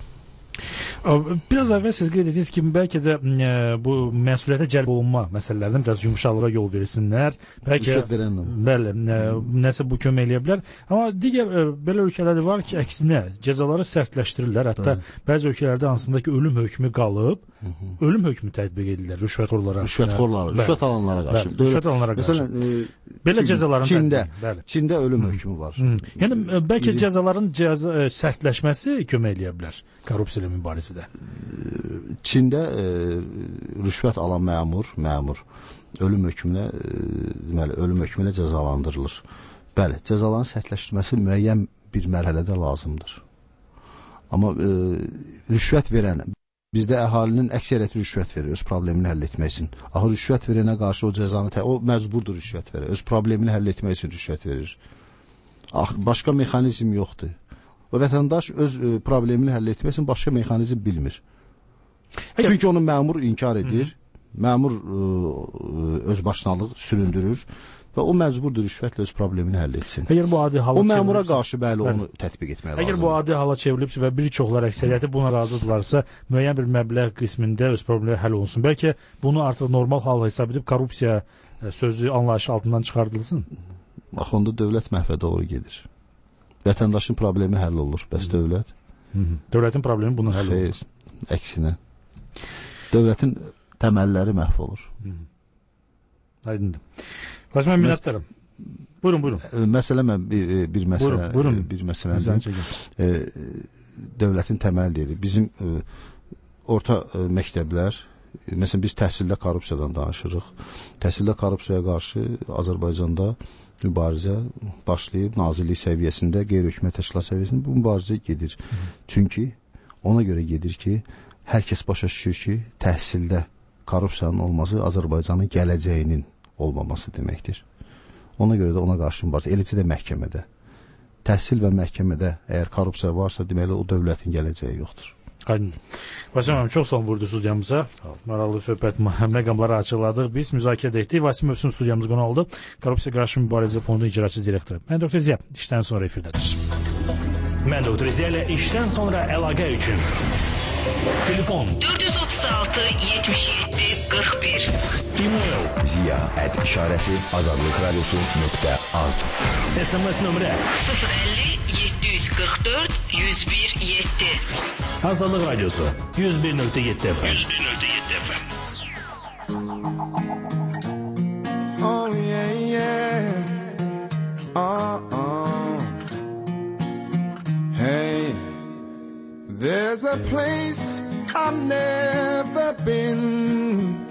Biraz əvvəl siz qeyd etdiniz ki, bəlkə də bu məsuliyyətə cəlb olunma məsələlərdən biraz yumuşaqlığa yol versinlər. Bəlkə bəli, nəsə bu kömək eləyə bilər. Amma digər belə ölkələr var ki, əksinə cəzaları sərtləşdirirlər. Hətta bəzi ölkələrdə hansında ki, ölüm hökmü qalıb, ölüm hökmü tətbiq edirlər rüşvətxorlara. Rüşvət alanlara qarşı. Rüşvət alanlara qarşı. Məsələn, belə cəzaların Çində ölüm hökmü var. Yəni bəlkə cəzaların sərtləşməsi kömək eləyə bilər korrupsiya ilə mübarizədə. Çində rüşvət alan məmur ölüm hökmünə deməli ölüm hökmünə cəzalandırılır. Bəli, cəzaların sərtləşdirilməsi müəyyən bir mərhələdə lazımdır. Amma rüşvət verən, bizdə əhalinin əksəriyyəti rüşvət verir öz problemini həll etmək üçün. Axı rüşvət verənə qarşı o cəzanı, o məcburdur rüşvət verir. Öz problemini həll etmək üçün rüşvət verir. Başqa mexanizm yoxdur. Və vətəndaş öz problemini həll etmək üçün başqa mexanizm bilmir. Çünki onu məmur inkar edir, məmur özbaşınalıq süründürür və o məcburdur rüşvətlə öz problemini həll etsin. Əgər bu adi hala o məmura qarşı bəli onu tətbiq etmək lazımdır. Əgər bu adi hala çevrilibsə və bir çoxlar əksəriyyəti buna razıdırlarsa, müəyyən bir məbləğ qismində öz problemləri həll olunsun. Bəlkə bunu artıq normal hal hesab edib korrupsiya sözü anlayışı altından çıxardılsın. Bax, onda dövlət məhvə doğru gedir. Vətəndaşın problemi həll olur, bəs dövlət? Dövlətin problemi bunun həll olur. Əksinə. Dövlətin təməlləri məhv olur. Aydındır. Qasim, mən minnətdaram. Buyurun. Məsələ mən bir məsələdən dövlətin təməli deyilir. Bizim orta məktəblər, məsələn biz təhsildə korrupsiyadan danışırıq. Təhsildə korrupsiyaya qarşı Azərbaycanda mübarizə başlayıb nazirlik səviyyəsində, qeyri-hökumət təşkilat səviyyəsində bu mübarizə gedir. Çünki ona görə gedir ki, hər kəs başa düşür ki, təhsildə korrupsiyanın olması Azərbaycanın gələcəyinin olmaması deməkdir. Ona görə də ona qarşı mübarizə, eləcə də məhkəmədə. Təhsil və məhkəmədə əgər korrupsiya varsa, deməli o dövlətin gələcəyi yoxdur. Aydındır. Vasim əmim, çox sağ olun burada studiyamıza. Maraqlı söhbət məqamları açıqladıq. Biz müzakirə etdik. Vasim Övsün studiyamız qonu oldu. Korrupsiya qarşı mübarizə fondu icraçı direktoru. Mən Dr. Ziya, işdən sonra efirdədir. Mən Dr. Ziya ilə işdən sonra əlaqə üçün telefon 436 77 41. E-mail ziya@işarəsi azadlıqradiosu.az. SMS nömrə 050 744 101 7. Azadlıq Radiosu 101.7 FM. Oh yeah. Hey, there's a place I've never been.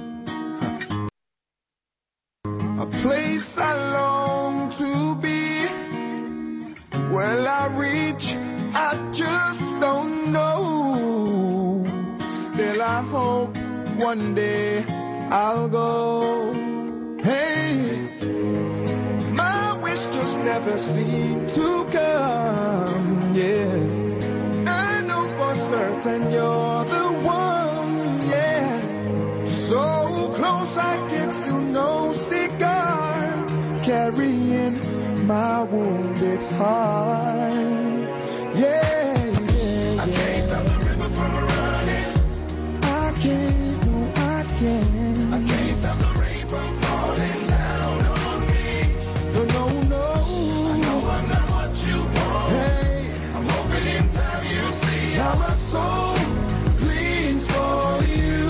A place I long to be. Will I reach? I just don't know. Still I hope one day I'll go. Hey, my wish just never seemed to come. Yeah, I know for certain you're the one. Yeah, so close I get to no cigar, carrying my wounded heart. Yeah. I can't stop the river from running. I can't, no, I can't. I can't stop the rain from falling down on me. No. I know I'm not what you want. Hey, I'm hoping in time you see how my soul bleeds for you.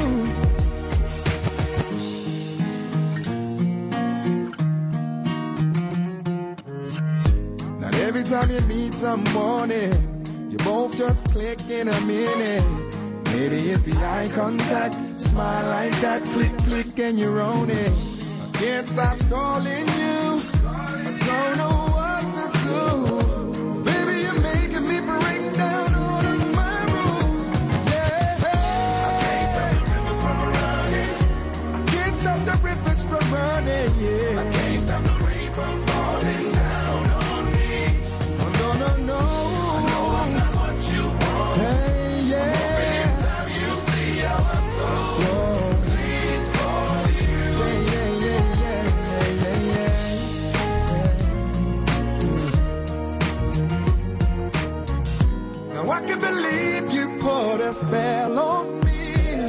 Every time you meet someone, you both just click in a minute. Maybe it's the eye contact, smile like that, click, and you're on it. I can't stop calling you, I don't know what to do. Baby, you're making me break down all of my rules. Yeah, I can't stop the rivers from running. I can't stop the rivers from running. Yeah, I can't stop the rain from falling down on me. No. I know I'm not what you want. Hey, yeah. I'm hoping in time you see how my soul bleeds for you. Yeah. Now I can believe you put a spell on me.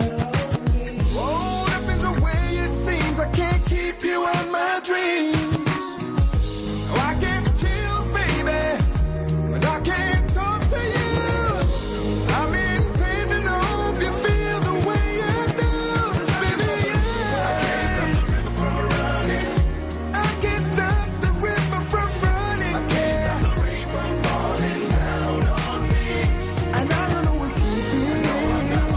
Oh, that means the way it seems I can't keep you in my dreams. Oh, I get chills, baby. I can't talk to you. I'm in pain and hope you feel the way you do. Baby, yeah. I can't stop the river from running. I can't stop the river from running. I can't stop the rain from falling down on me. And I don't know if you feel. I know I'm not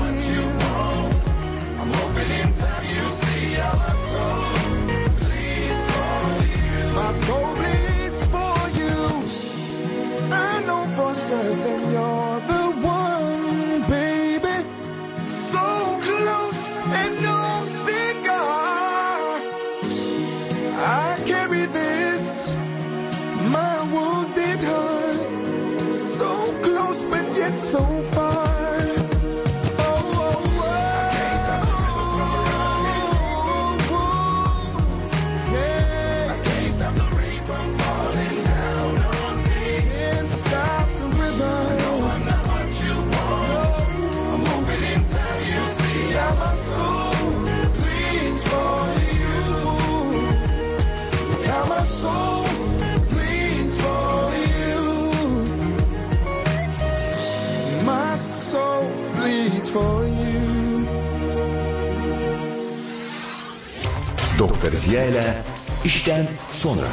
Doktor Ziya ilə işdən sonra.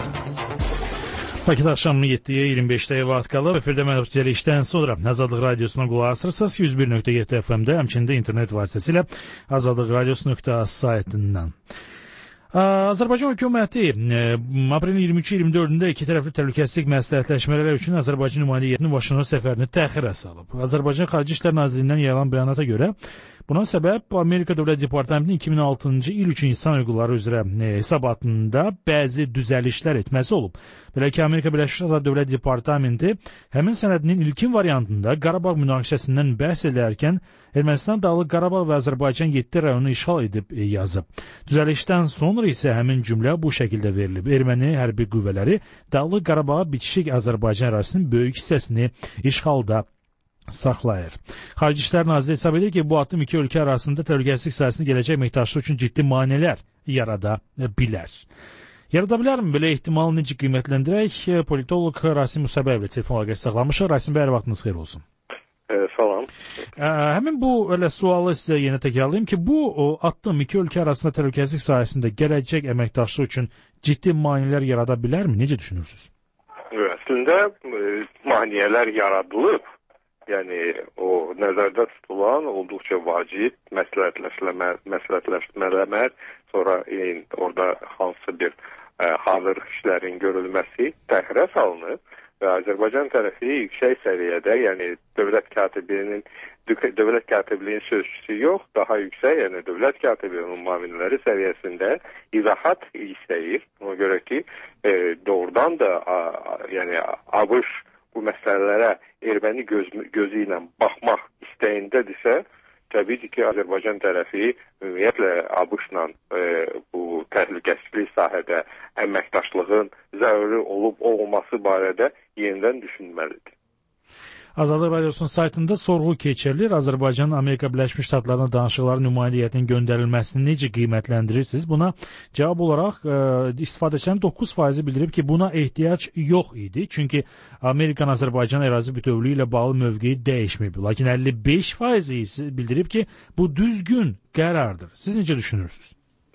Bakıda axşam 7-yə 25-dəyə vaxt qalıb. Efirdə məhdudiyyəli işdən sonra Azadlıq Radiosuna qulaq asırsınız. 101.7 FM-də, həmçində internet vasitəsilə azadlıqradios.az saytından. Azərbaycan hökuməti aprelin 23-24-də iki tərəfli təhlükəsizlik məsləhətləşmələri üçün Azərbaycan nümayəndəliyinin Vaşinqton səfərini təxirə salıb. Azərbaycan Xarici İşlər Nazirliyindən yayılan bəyanata görə buna səbəb Amerika Dövlət Departamentinin 2006-cı il üçün insan hüquqları üzrə hesabatında bəzi düzəlişlər etməsi olub. Belə ki, Amerika Birləşmiş Ştatları Dövlət Departamenti həmin sənədinin ilkin variantında Qarabağ münaqişəsindən bəhs edərkən Ermənistan Dağlıq Qarabağ və Azərbaycan 7 rayonu işğal edib yazıb. Düzəlişdən sonra isə həmin cümlə bu şəkildə verilib. Erməni hərbi qüvvələri Dağlıq Qarabağa bitişik Azərbaycan ərazisinin böyük hissəsini işğalda saxlayır. Xarici İşlər Nazirliyi hesab edir ki, bu addım iki ölkə arasında təhlükəsizlik sahəsində gələcək əməkdaşlıq üçün ciddi maneələr yarada bilər. Yarada bilərmi? Belə ehtimalı necə qiymətləndirək? Politolog Rasim Musabəyevlə telefon əlaqəsi saxlamışıq. Rasim bəy, vaxtınız xeyir olsun. Salam. Həmin bu sualı sizə yenə təkrarlayım ki, bu addım iki ölkə arasında təhlükəsizlik sahəsində gələcək əməkdaşlıq üçün ciddi maneələr yarada bilərmi? Necə düşünürsünüz? Əslində maneələr yaradılıb. Yəni o nəzərdə tutulan olduqca vacib məsləhətləşmələr, sonra orada hansı bir hazır işlərin görülməsi təxirə salınıb və Azərbaycan tərəfi yüksək səviyyədə, yəni dövlət katibliyinin sözçüsü yox, daha yüksək, yəni dövlət katibliyinin müavinləri səviyyəsində izahat istəyir. Ona görə ki, doğrudan da yəni ABŞ bu məsələlərə erməni gözü ilə baxmaq istəyindədirsə, təbii ki, Azərbaycan tərəfi ümumiyyətlə ABŞ-la bu təhlükəsizlik sahədə əməkdaşlığın zəruri olub-olması barədə yenidən düşünməlidir. Azadlıq Radiosunun saytında sorğu keçirilir. Azərbaycanın Amerika Birləşmiş Ştatlarına danışıqları nümayəndə heyətinin göndərilməsini necə qiymətləndirirsiniz? Buna cavab olaraq istifadəçilərin 9% bildirib ki, buna ehtiyac yox idi. Çünki Amerikanın Azərbaycan ərazi bütövlüyü ilə bağlı mövqeyi dəyişməyib. Lakin 55% isə bildirib ki, bu düzgün qərardır. Siz necə düşünürsünüz?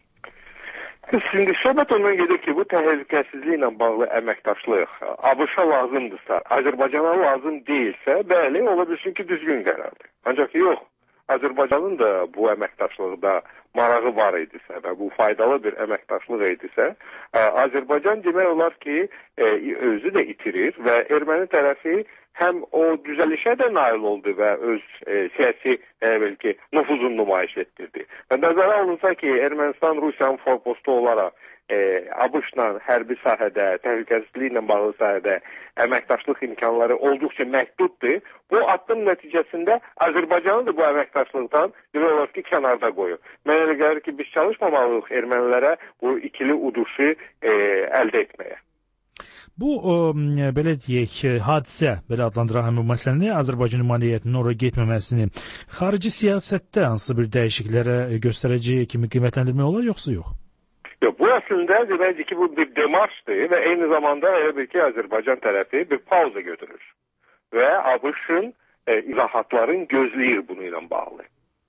Şimdi söhbət ondan gedir ki, bu təhlükəsizliklə bağlı əməkdaşlıq ABŞ-a lazımdırsa, Azərbaycana lazım deyilsə, bəli, ola bilsin ki, düzgün qərardır. Ancaq yox, Azərbaycanın da bu əməkdaşlıqda marağı var idisə və bu faydalı bir əməkdaşlıq idisə, Azərbaycan demək olar ki, özü də itirir və erməni tərəfi həm o düzəlişə də nail oldu və öz siyasi nüfuzunu nümayiş etdirdi. Və nəzərə alınsa ki, Ermənistan Rusiyanın forpostu olaraq ABŞ-la hərbi sahədə, təhlükəsizliklə bağlı sahədə əməkdaşlıq imkanları olduqca məhduddur. Bu addım nəticəsində Azərbaycanı da bu əməkdaşlıqdan demək olar ki, kənarda qoyur. Mənə elə gəlir ki, biz çalışmamalıyıq ermənilərə bu ikili uduşu əldə etməyə. Bu, belə deyək, hadisə, belə adlandıran həmin məsələni, Azərbaycan nümayəndə heyətinin oraya getməməsini xarici siyasətdə hansı bir dəyişikliklərə göstərəcəyi kimi qiymətləndirmək olar, yoxsa yox? Yox, bu əslində deməkdir ki, bu bir demarşdır və eyni zamanda elə bir ki, Azərbaycan tərəfi bir pauza götürür və ABŞ-ın izahatların gözləyir bunu ilə bağlı.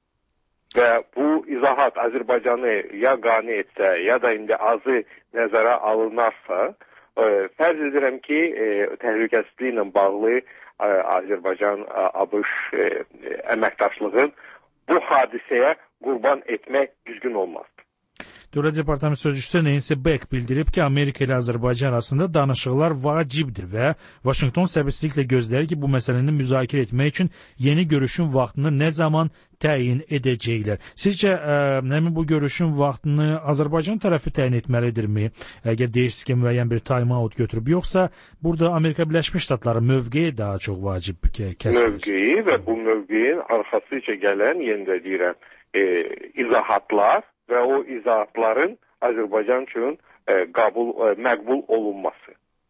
Və bu izahat Azərbaycanı ya qane etsə, ya da indi azı nəzərə alınarsa, fərz edirəm ki, təhlükəsizliklə bağlı Azərbaycan-ABŞ əməkdaşlığın bu hadisəyə qurban etmək düzgün olmaz. Dövlət Departamenti sözçüsü Nancy Beck bildirib ki, Amerika ilə Azərbaycan arasında danışıqlar vacibdir və Vaşinqton səbirsizliklə gözləyir ki, bu məsələni müzakirə etmək üçün yeni görüşün vaxtını nə zaman təyin edəcəklər. Sizcə, həmin bu görüşün vaxtını Azərbaycan tərəfi təyin etməlidirmi? Əgər deyirsiniz ki, müəyyən bir time-out götürüb, yoxsa burada Amerika Birləşmiş Ştatları mövqeyi daha çox vacib kəsmir? Mövqeyi və bu mövqeyin arxasıca gələn, yenə də deyirəm, izahatlar və o izahatların Azərbaycan üçün məqbul olunması.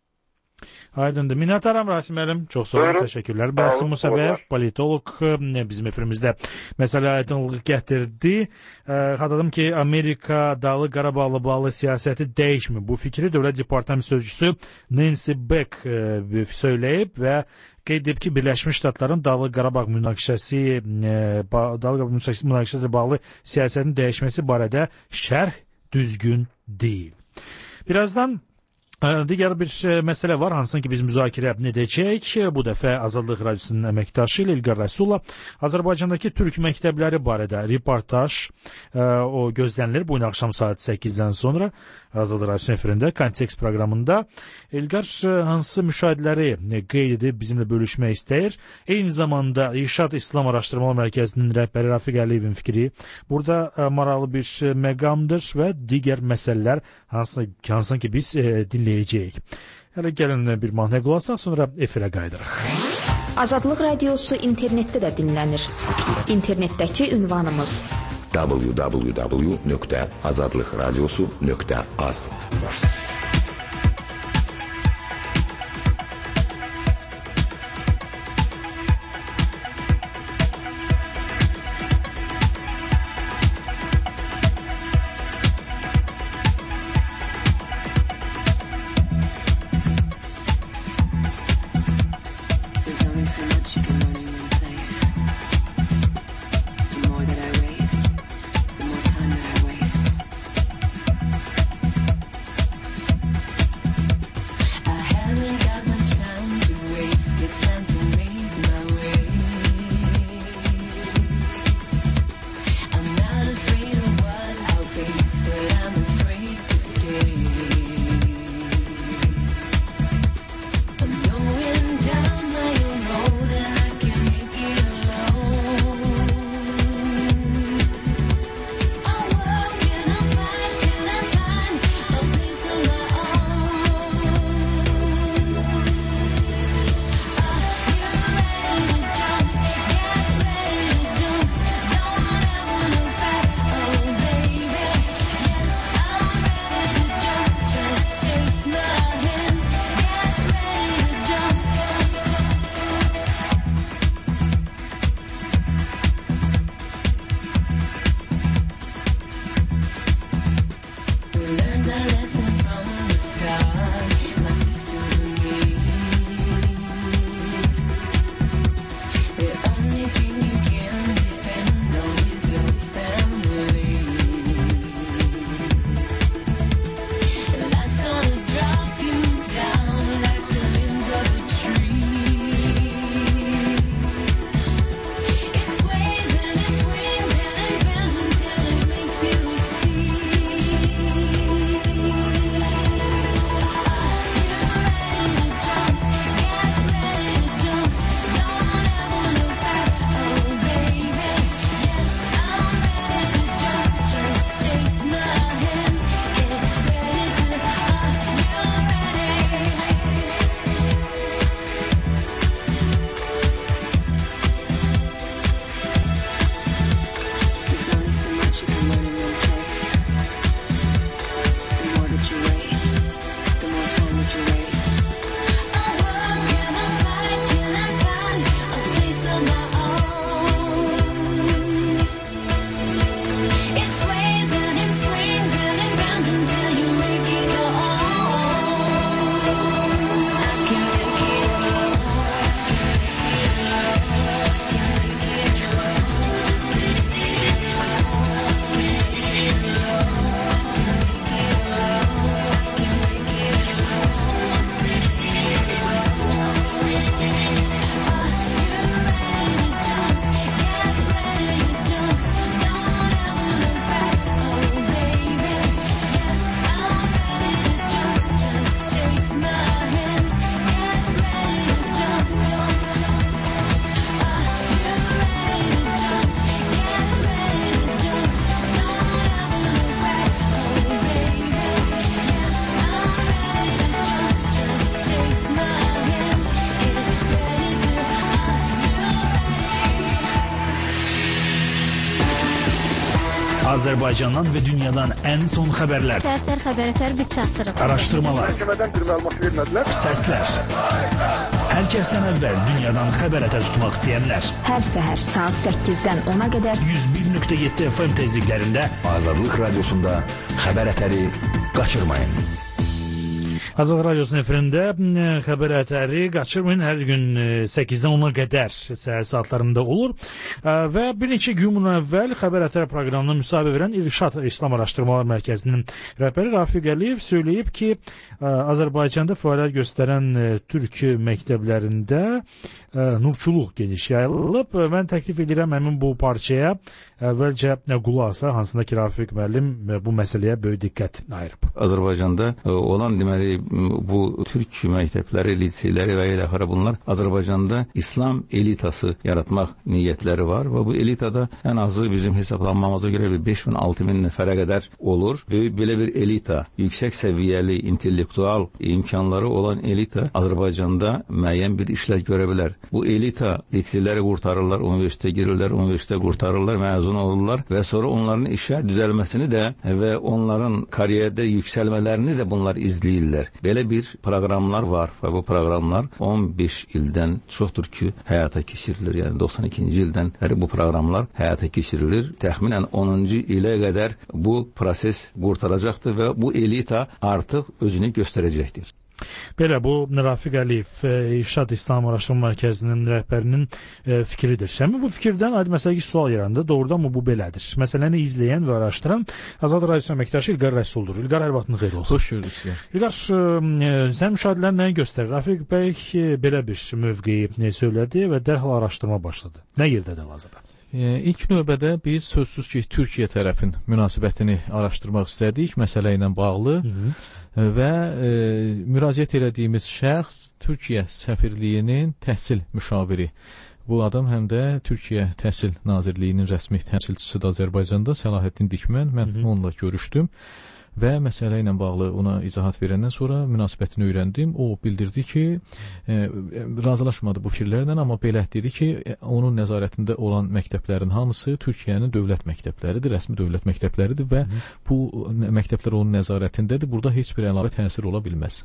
Aydındır. Minnətdaram Rasim müəllim. Çox sağ olun, təşəkkürlər. Rasim Musabəyov, politoloq, bizim efirimizdə məsələ aydınlıq gətirdi. Xatırladım ki, Amerika Dağlıq Qarabağla bağlı siyasəti dəyişmir. Bu fikri Dövlət Departamenti sözçüsü Nancy Beck söyləyib və qeyd edib ki, Birləşmiş Ştatların Dağlıq Qarabağ münaqişəsi bağlı siyasətin dəyişməsi barədə şərh düzgün deyil. Birazdan digər bir məsələ var, hansını ki biz müzakirə edəcəyik. Bu dəfə Azadlıq Radiosunun əməkdaşı İlqar Rəsulov Azərbaycandakı türk məktəbləri barədə reportaj o gözlənilir bu gün axşam saat 8-dən sonra Azadlıq Radiosunun efirində Kontekst proqramında. İlqar hansı müşahidələri qeyd edib bizimlə bölüşmək istəyir. Eyni zamanda İrşad İslam Araşdırmalar Mərkəzinin rəhbəri Rafiq Əliyevin fikri burada maraqlı bir məqamdır və digər məsələlər hansını ki biz dinləyəcəyik. Hələ gəlin bir mahnıya qulaq asaq, sonra efirə qayıdırıq. Azadlıq Radiosu internetdə də dinlənir. İnternetdəki ünvanımız www.azadlıqradiosu.az. Azərbaycandan və dünyadan ən son xəbərlər, səhər xəbərlər biz çatdırırıq. Araşdırmalar, Məhkəmədən bir məlumat vermədilər. Səslər. Hər kəsdən əvvəl dünyadan xəbər ətər tutmaq istəyənlər. Hər səhər saat 8-dən 10-a qədər 101.7 FM tezliklərində Azadlıq Radiosunda xəbər ətəri qaçırmayın. Azadlıq Radiosunun efirində xəbər ətəri qaçırmayın, hər gün 8-dən 10-a qədər səhər saatlarında olur və bir neçə gün bundan əvvəl xəbər ətəri proqramına müsahibə verən İrşad İslam Araşdırmalar Mərkəzinin rəhbəri Rafiq Əliyev söyləyib ki, Azərbaycanda fəaliyyət göstərən türk məktəblərində nurçuluq geniş yayılıb. Mən təklif edirəm həmin bu parçaya əvvəlcə qulaq asa, hansında ki Rafiq müəllim bu məsələyə böyük diqqət ayırıb. Azərbaycanda olan deməli bu türk məktəbləri, liseyləri və ilə axırı bunlar Azərbaycanda İslam elitası yaratmaq niyyətləri var və bu elitada ən azı bizim hesablanmamıza görə 5000-6000 nəfərə qədər olur. Belə bir elita, yüksək səviyyəli, intellektual imkanları olan elita Azərbaycanda müəyyən bir işlər görə bilər. Bu elita liseyləri qurtarırlar, universitetə girirlər, universitetə qurtarırlar, məzun olurlar və sonra onların işə düzəlməsini də və onların kariyerdə yüksəlmələrini də bunlar izləyirlər. Belə bir proqramlar var və bu proqramlar 15 ildən çoxdur ki, həyata keçirilir. Yəni 92-ci ildən bəri bu proqramlar həyata keçirilir. Təxminən 10-cu ilə qədər bu proses qurtaracaqdır və bu elita artıq özünü göstərəcəkdir. Belə, bu Rafiq Əliyev İrşad İslam Araşdırma Mərkəzinin rəhbərinin fikridir. Həmin bu fikirdən aydın məsələ ki, sual yarandı. Doğrudan mı bu belədir? Məsələni izləyən və araşdıran Azad Radiosunun əməkdaşı İlqar Rəsuldur. İlqar, hər vaxtın xeyir olsun. Xoş gördük. İlqar, sən müşahidələr nəyi göstərir? Rafiq bəy belə bir mövqeyi söylədi və dərhal araşdırma başladı. Nə yerdədir hazırda? İlk növbədə biz sözsüz ki, Türkiyə tərəfin münasibətini araşdırmaq istədik məsələ ilə bağlı və müraciət elədiyimiz şəxs Türkiyə səfirliyinin təhsil müşaviri. Bu adam həm də Türkiyə Təhsil Nazirliyinin rəsmi təmsilçisidir Azərbaycanda, Səlahiddin Dikmən. Mən onunla görüşdüm və məsələ ilə bağlı ona izahat verəndən sonra münasibətini öyrəndim. O bildirdi ki, razılaşmadı bu fikirlərlə, amma belə dedi ki, onun nəzarətində olan məktəblərin hamısı Türkiyənin dövlət məktəbləridir, rəsmi dövlət məktəbləridir və bu məktəblər onun nəzarətindədir. Burada heç bir əlavə təsir ola bilməz.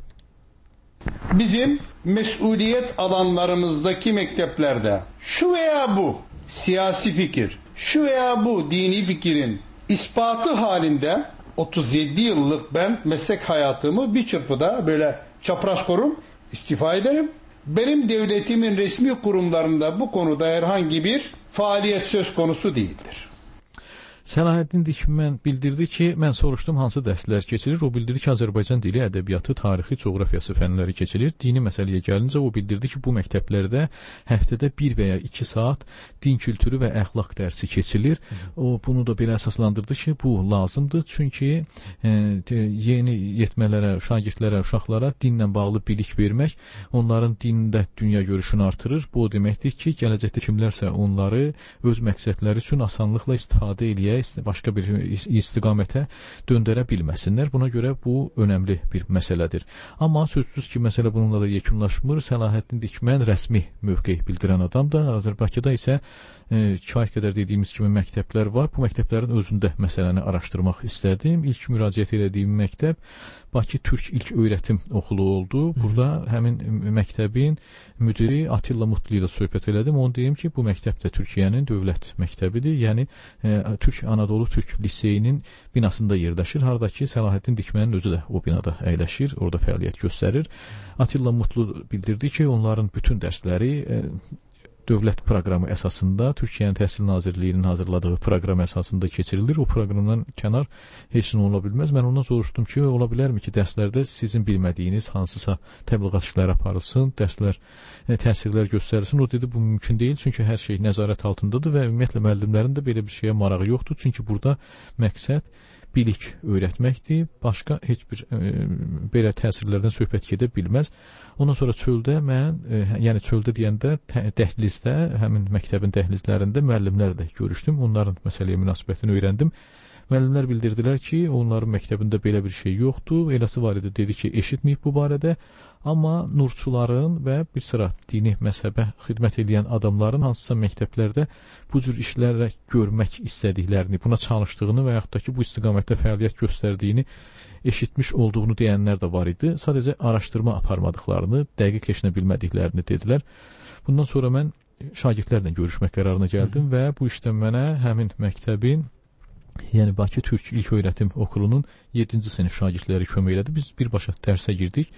Bizim mesuliyet alanlarımızdaki mekteplerde şu veya bu siyasi fikir, şu veya bu dini fikirin ispatı halinde 37 yıllık ben meslek hayatımı bir çırpıda böyle çapraz kurum, istifa ederim. Benim devletimin resmi kurumlarında bu konuda herhangi bir faaliyet söz konusu değildir. Səlahiddin Dikmən bildirdi ki, mən soruşdum hansı dərslər keçirir. O bildirdi ki, Azərbaycan dili, ədəbiyyatı, tarixi, coğrafiyası fənləri keçirir. Dini məsələyə gəlincə o bildirdi ki, bu məktəblərdə həftədə 1 və ya 2 saat din kültürü və əxlaq dərsi keçilir. O bunu da belə əsaslandırdı ki, bu lazımdır. Çünki yeni yetmələrə, şagirdlərə, uşaqlara dinlə bağlı bilik vermək, onların dində dünya görüşünü artırır. Bu o deməkdir ki, gələcəkdə kimlərsə onları öz məqsədləri üçün asanlıqla istifadə eləyək, başqa bir istiqamətə döndərə bilməsinlər. Buna görə bu önəmli bir məsələdir. Amma sözsüz ki, məsələ bununla da yekunlaşmır. Səlahiddin Dikmən rəsmi mövqe bildirən adam da, Azərbaycanda isə kifayət qədər dediyimiz kimi məktəblər var. Bu məktəblərin özündə məsələni araşdırmaq istədim. İlk müraciət etdiyim məktəb Bakı Türk İlk Öyrətim Okulu oldu. Burada həmin məktəbin müdiri Atilla Mutlu ilə söhbət elədim. Onu deyim ki, bu məktəb də Türkiyənin dövlət məktəbidir. Yəni Türk Anadolu Türk Liseyinin binasında yerləşir. Haradakı Səlahiddin Dikmənin özü də o binada əyləşir, orada fəaliyyət göstərir. Atilla Mutlu bildirdi ki, onların bütün dərsləri dövlət proqramı əsasında, Türkiyənin Təhsil Nazirliyinin hazırladığı proqram əsasında keçirilir. O proqramdan kənar heç nə ola bilməz. Mən ondan soruşdum ki, ola bilərmi ki, dərslərdə sizin bilmədiyiniz hansısa təbliğat işləri aparılsın, dərslər, təsirlər göstərilsin. O dedi, bu mümkün deyil, çünki hər şey nəzarət altındadır və ümumiyyətlə müəllimlərin də belə bir şeyə marağı yoxdur. Çünki burada məqsəd bilik öyrətməkdir. Başqa heç bir belə təsirlərdən söhbət gedə bilməz. Ondan sonra çöldə mən, yəni çöldə deyəndə dəhlizdə, həmin məktəbin dəhlizlərində müəllimlərlə görüşdüm. Onların məsələyə münasibətini öyrəndim. Müəllimlər bildirdilər ki, onların məktəbində belə bir şey yoxdur. Eləsi var idi, dedi ki, eşitməyib bu barədə. Amma nurçuların və bir sıra dini məzhəbə xidmət edən adamların hansısa məktəblərdə bu cür işlərlə görmək istədiklərini, buna çalışdığını və yaxud da ki, bu istiqamətdə fəaliyyət göstərdiyini eşitmiş olduğunu deyənlər də var idi. Sadəcə araşdırma aparmadıqlarını, dəqiq eşinə bilmədiklərini dedilər. Bundan sonra mən şagirdlərlə görüşmək qərarına gəldim və bu işdən mənə həmin məktəbin Yəni Bakı Türk İlk Öyrətim Okulunun 7-ci sinif şagirdləri kömək elədi. Biz birbaşa dərsə girdik.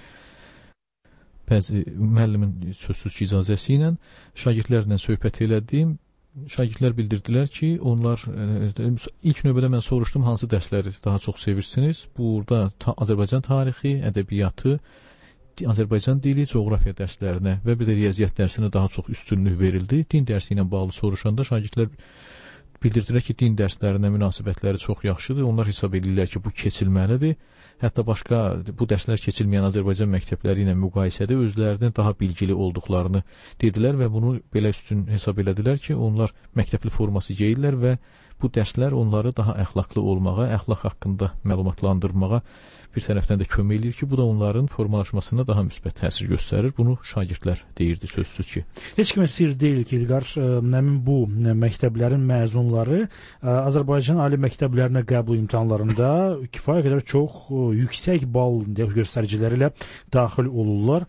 Bəzi müəllimin sözsüz ki, icazəsi ilə şagirdlərlə söhbət elədim. Şagirdlər bildirdilər ki, onlar ilk növbədə mən soruşdum hansı dərsləri daha çox sevirsiniz. Burada Azərbaycan tarixi, ədəbiyyatı, Azərbaycan dili, coğrafiya dərslərinə və bir də riyaziyyat dərsinə daha çox üstünlük verildi. Din dərsi ilə bağlı soruşanda şagirdlər bildirdilər ki, din dərslərinə münasibətləri çox yaxşıdır. Onlar hesab edirlər ki, bu keçilməlidir. Hətta başqa bu dərslər keçilməyən Azərbaycan məktəbləri ilə müqayisədə özlərinin daha bilgili olduqlarını dedilər və bunu belə üstün hesab elədilər ki, onlar məktəbli forması geyirlər və bu dərslər onları daha əxlaqlı olmağa, əxlaq haqqında məlumatlandırmağa bir tərəfdən də kömək edir ki, bu da onların formalaşmasına daha müsbət təsir göstərir. Bunu şagirdlər deyirdi sözsüz ki. Heç kimə sir deyil ki, İlqar, həmin bu məktəblərin məzunları Azərbaycan ali məktəblərinə qəbul imtahanlarında kifayət qədər çox yüksək bal göstəriciləri ilə daxil olurlar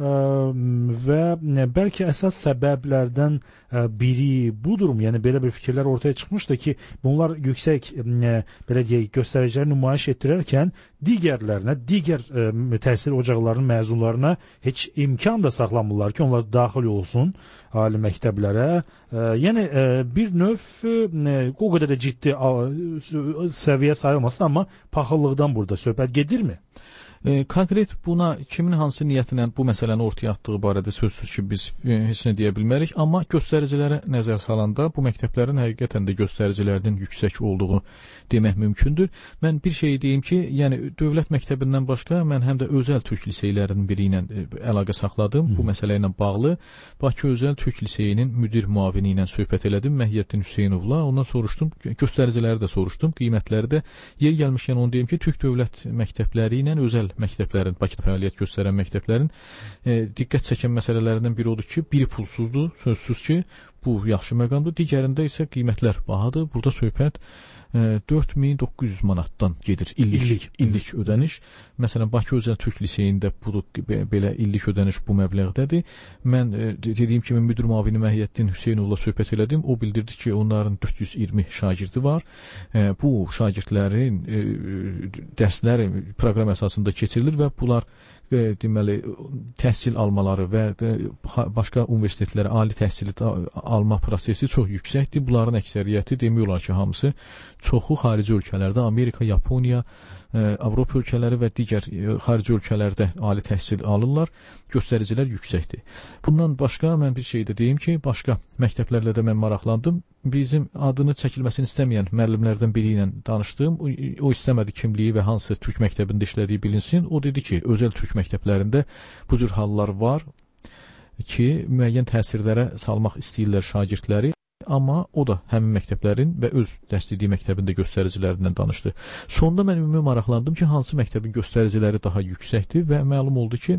və bəlkə əsas səbəblərdən biri budur. Yəni belə bir fikirlər ortaya çıxmışdı ki, bunlar yüksək belə deyək göstəriciləri nümayiş etdirərkən digərlərinə, digər təhsil ocaqlarının məzunlarına heç imkan da saxlamırlar ki, onlar daxil olsun ali məktəblərə. Yəni bir növ o qədər də ciddi səviyyə sayılmasın, amma paxıllıqdan burada söhbət gedirmi? Konkret buna kimin hansı niyyətlə bu məsələni ortaya atdığı barədə sözsüz ki, biz heç nə deyə bilmərik, amma göstəricilərə nəzər salanda bu məktəblərin həqiqətən də göstəricilərinin yüksək olduğu demək mümkündür. Mən bir şey deyim ki, yəni dövlət məktəbindən başqa mən həm də özəl türk liseylərinin biri ilə əlaqə saxladım bu məsələ ilə bağlı. Bakı Özəl Türk Liseyinin müdir müavini ilə söhbət elədim, Məhiyyəddin Hüseynovla. Ondan soruşdum, göstəriciləri də soruşdum, qiymətləri də. Yer gəlmişkən onu deyim ki, Türk dövlət məktəbləri ilə özəl məktəblərin, Bakıda fəaliyyət göstərən məktəblərin diqqət çəkən məsələlərindən biri odur ki, biri pulsuzdur, sözsüz ki, bu yaxşı məqamdır. Digərində isə qiymətlər bahadır. Burada söhbət 4900 manatdan gedir illik ödəniş. Məsələn, Bakı Özəl Türk Liseyində belə illik ödəniş bu məbləğdədir. Mən dediyim kimi müdir müavini Məhiyyəddin Hüseynovla söhbət elədim. O bildirdi ki, onların 420 şagirdi var. Bu şagirdlərin dərsləri proqram əsasında keçirilir və bunlar deməli təhsil almaları və başqa universitetlərə ali təhsili alma prosesi çox yüksəkdir. Bunların əksəriyyəti demək olar ki, hamısı çoxu xarici ölkələrdə, Amerika, Yaponiya, Avropa ölkələri və digər xarici ölkələrdə ali təhsil alırlar. Göstəricilər yüksəkdir. Bundan başqa mən bir şey də deyim ki, başqa məktəblərlə də mən maraqlandım. Bizim adını çəkilməsini istəməyən müəllimlərdən biri ilə danışdım. O istəmədi kimliyi və hansı türk məktəbində işlədiyi bilinsin. O dedi ki, özəl türk məktəblərində bu cür hallar var ki, müəyyən təsirlərə salmaq istəyirlər şagirdləri. Amma o da həmin məktəblərin və öz dəstədiyi məktəbində göstəricilərindən danışdı. Sonda mən ümumi maraqlandım ki, hansı məktəbin göstəriciləri daha yüksəkdir və məlum oldu ki,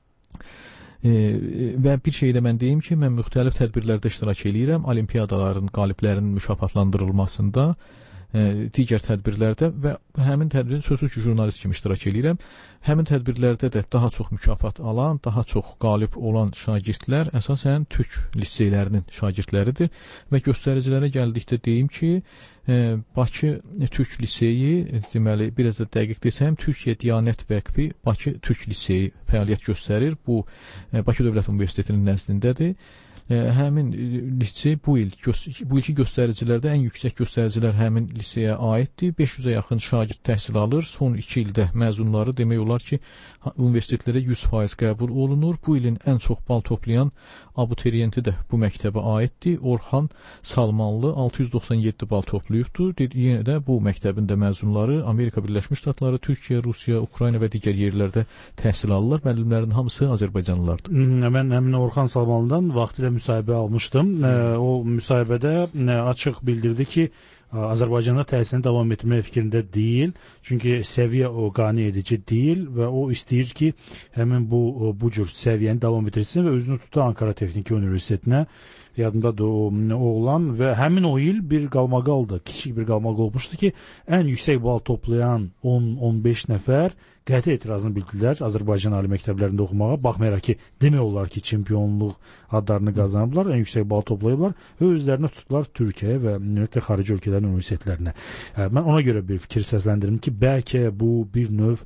və bir şey də mən deyim ki, mən müxtəlif tədbirlərdə iştirak edirəm, olimpiyadaların qaliblərinin mükafatlandırılmasında, digər tədbirlərdə və həmin tədbirin sözsüz ki, jurnalist kimi iştirak edirəm. Həmin tədbirlərdə də daha çox mükafat alan, daha çox qalib olan şagirdlər əsasən türk liseylərinin şagirdləridir və göstəricilərə gəldikdə deyim ki, Bakı Türk Liseyi, deməli, biraz da dəqiq desəm, Türkiyə Diyanət Vəqfi Bakı Türk Liseyi fəaliyyət göstərir. Bu, Bakı Dövlət Universitetinin nəzdindədir. Həmin lisey bu ilki göstəricilərdə ən yüksək göstəricilər həmin liseyə aiddir. 500-ə yaxın şagird təhsil alır. Son 2 ildə məzunları demək olar ki, universitetlərə 100% qəbul olunur. Bu ilin ən çox bal toplayan abituriyenti də bu məktəbə aiddir. Orxan Salmanlı 697 bal toplayıbdır. Yenə də bu məktəbin də məzunları Amerika Birləşmiş Ştatları, Türkiyə, Rusiya, Ukrayna və digər yerlərdə təhsil alırlar. Müəllimlərin hamısı Azərbaycanlılardır. Mən həmin Orxan Salmanlıdan vaxtilə müsahibə almışdım. O müsahibədə açıq bildirdi ki, Azərbaycanda təhsilini davam etmək fikrində deyil. Çünki səviyyə o qane edici deyil və o istəyir ki, həmin bu cür səviyyəni davam edirsin və özünü tutdu Ankara Texniki Universitetinə yadımdadır o oğlan və həmin o il bir qalmaqaldı, kiçik bir qalmaq olmuşdu ki, ən yüksək bal toplayan 10-15 nəfər qəti etirazını bildilər Azərbaycan ali məktəblərində oxumağa. Baxmayaraq ki, demək olar ki, çempionluq adlarını qazanıblar, ən yüksək bal toplayıblar və özlərini tutdular Türkiyə və ümumiyyətlə xarici ölkələrin universitetlərinə. Mən ona görə bir fikir səsləndirim ki, bəlkə bu bir növ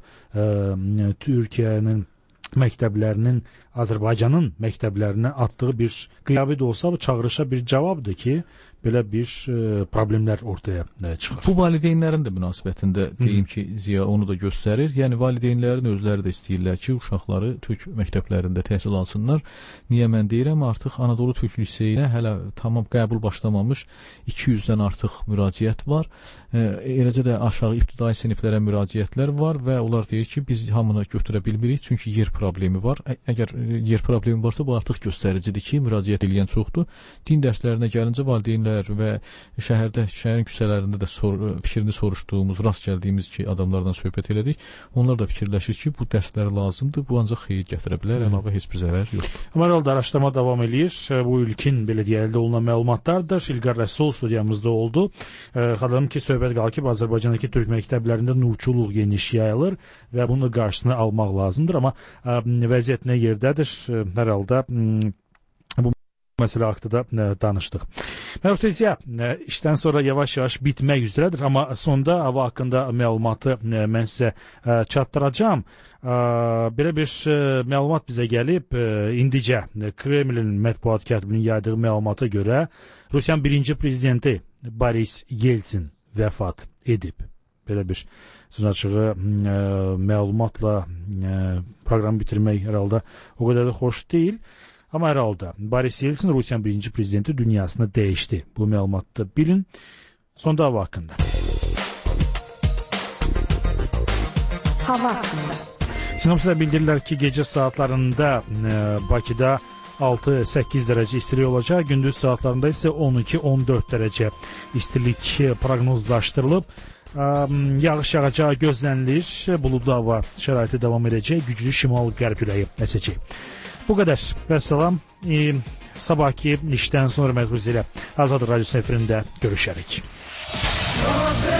Türkiyənin məktəblərinin Azərbaycanın məktəblərinə atdığı bir qiyabı da olsa, çağırışa bir cavabdır ki, belə bir problemlər ortaya çıxır. Bu valideynlərin də münasibətində deyim ki, Ziya onu da göstərir. Yəni valideynlərin özləri də istəyirlər ki, uşaqları Türk məktəblərində təhsil alsınlar. Niyə mən deyirəm? Artıq Anadolu Türk liseyinə hələ tamam qəbul başlamamış 200-dən artıq müraciət var. Eləcə də aşağı ibtidai siniflərə müraciətlər var və onlar deyir ki, biz hamını götürə bilmirik, çünki yer problemi var. Əgər yer problemi varsa, bu artıq göstəricidir ki, müraciət edən çoxdur. Din dərslərinə gəlincə valideynlər və şəhərin küçələrində də fikrini soruşduğumuz, rast gəldiyimiz ki, adamlardan söhbət elədik. Onlar da fikirləşir ki, bu dərslər lazımdır, bu ancaq xeyir gətirə bilər, əlavə heç bir zərər yoxdur. Amma herhalde araşdırma davam edir. Bu ilkin belə deyə əldə olunan məlumatlardır. İlqar Rəsul studiyamızda oldu. Xatırladım ki, söhbət qalıb ki, Azərbaycandakı türk məktəblərində nurçuluq geniş yayılır və bunun qarşısını almaq lazımdır. Amma vəziyyət nə yerdədir? Hər halda bu məsələ haqqında danışdıq. Mərhəmətliyə, işdən sonra yavaş-yavaş bitmək üzrədir, amma sonda hava haqqında məlumatı mən sizə çatdıracağam. Belə bir məlumat bizə gəlib. İndicə Kremlin mətbuat kətibinin yaydığı məlumata görə Rusiyanın birinci prezidenti Boris Yeltsin vəfat edib. Belə bir söz açığı məlumatla proqramı bitirmək hər halda o qədər də xoş deyil. Amma hər halda Boris Yeltsin Rusiyanın birinci prezidenti dünyasını dəyişdi. Bu məlumatda bilin. Sonda hava haqqında. Hava haqqında. Sinopsislər bildirirlər ki, gecə saatlarında Bakıda 6-8 dərəcə istilik olacaq. Gündüz saatlarında isə 12-14 dərəcə istilik proqnozlaşdırılıb. Yağış yağacağı gözlənilir. Buludlu hava şəraiti davam edəcək. Güclü şimal-qərb küləyi əsəcək. Bu qədər. Vəssalam. Sabahki işdən sonra məcbur ilə Azad Radyosu efirində görüşərik.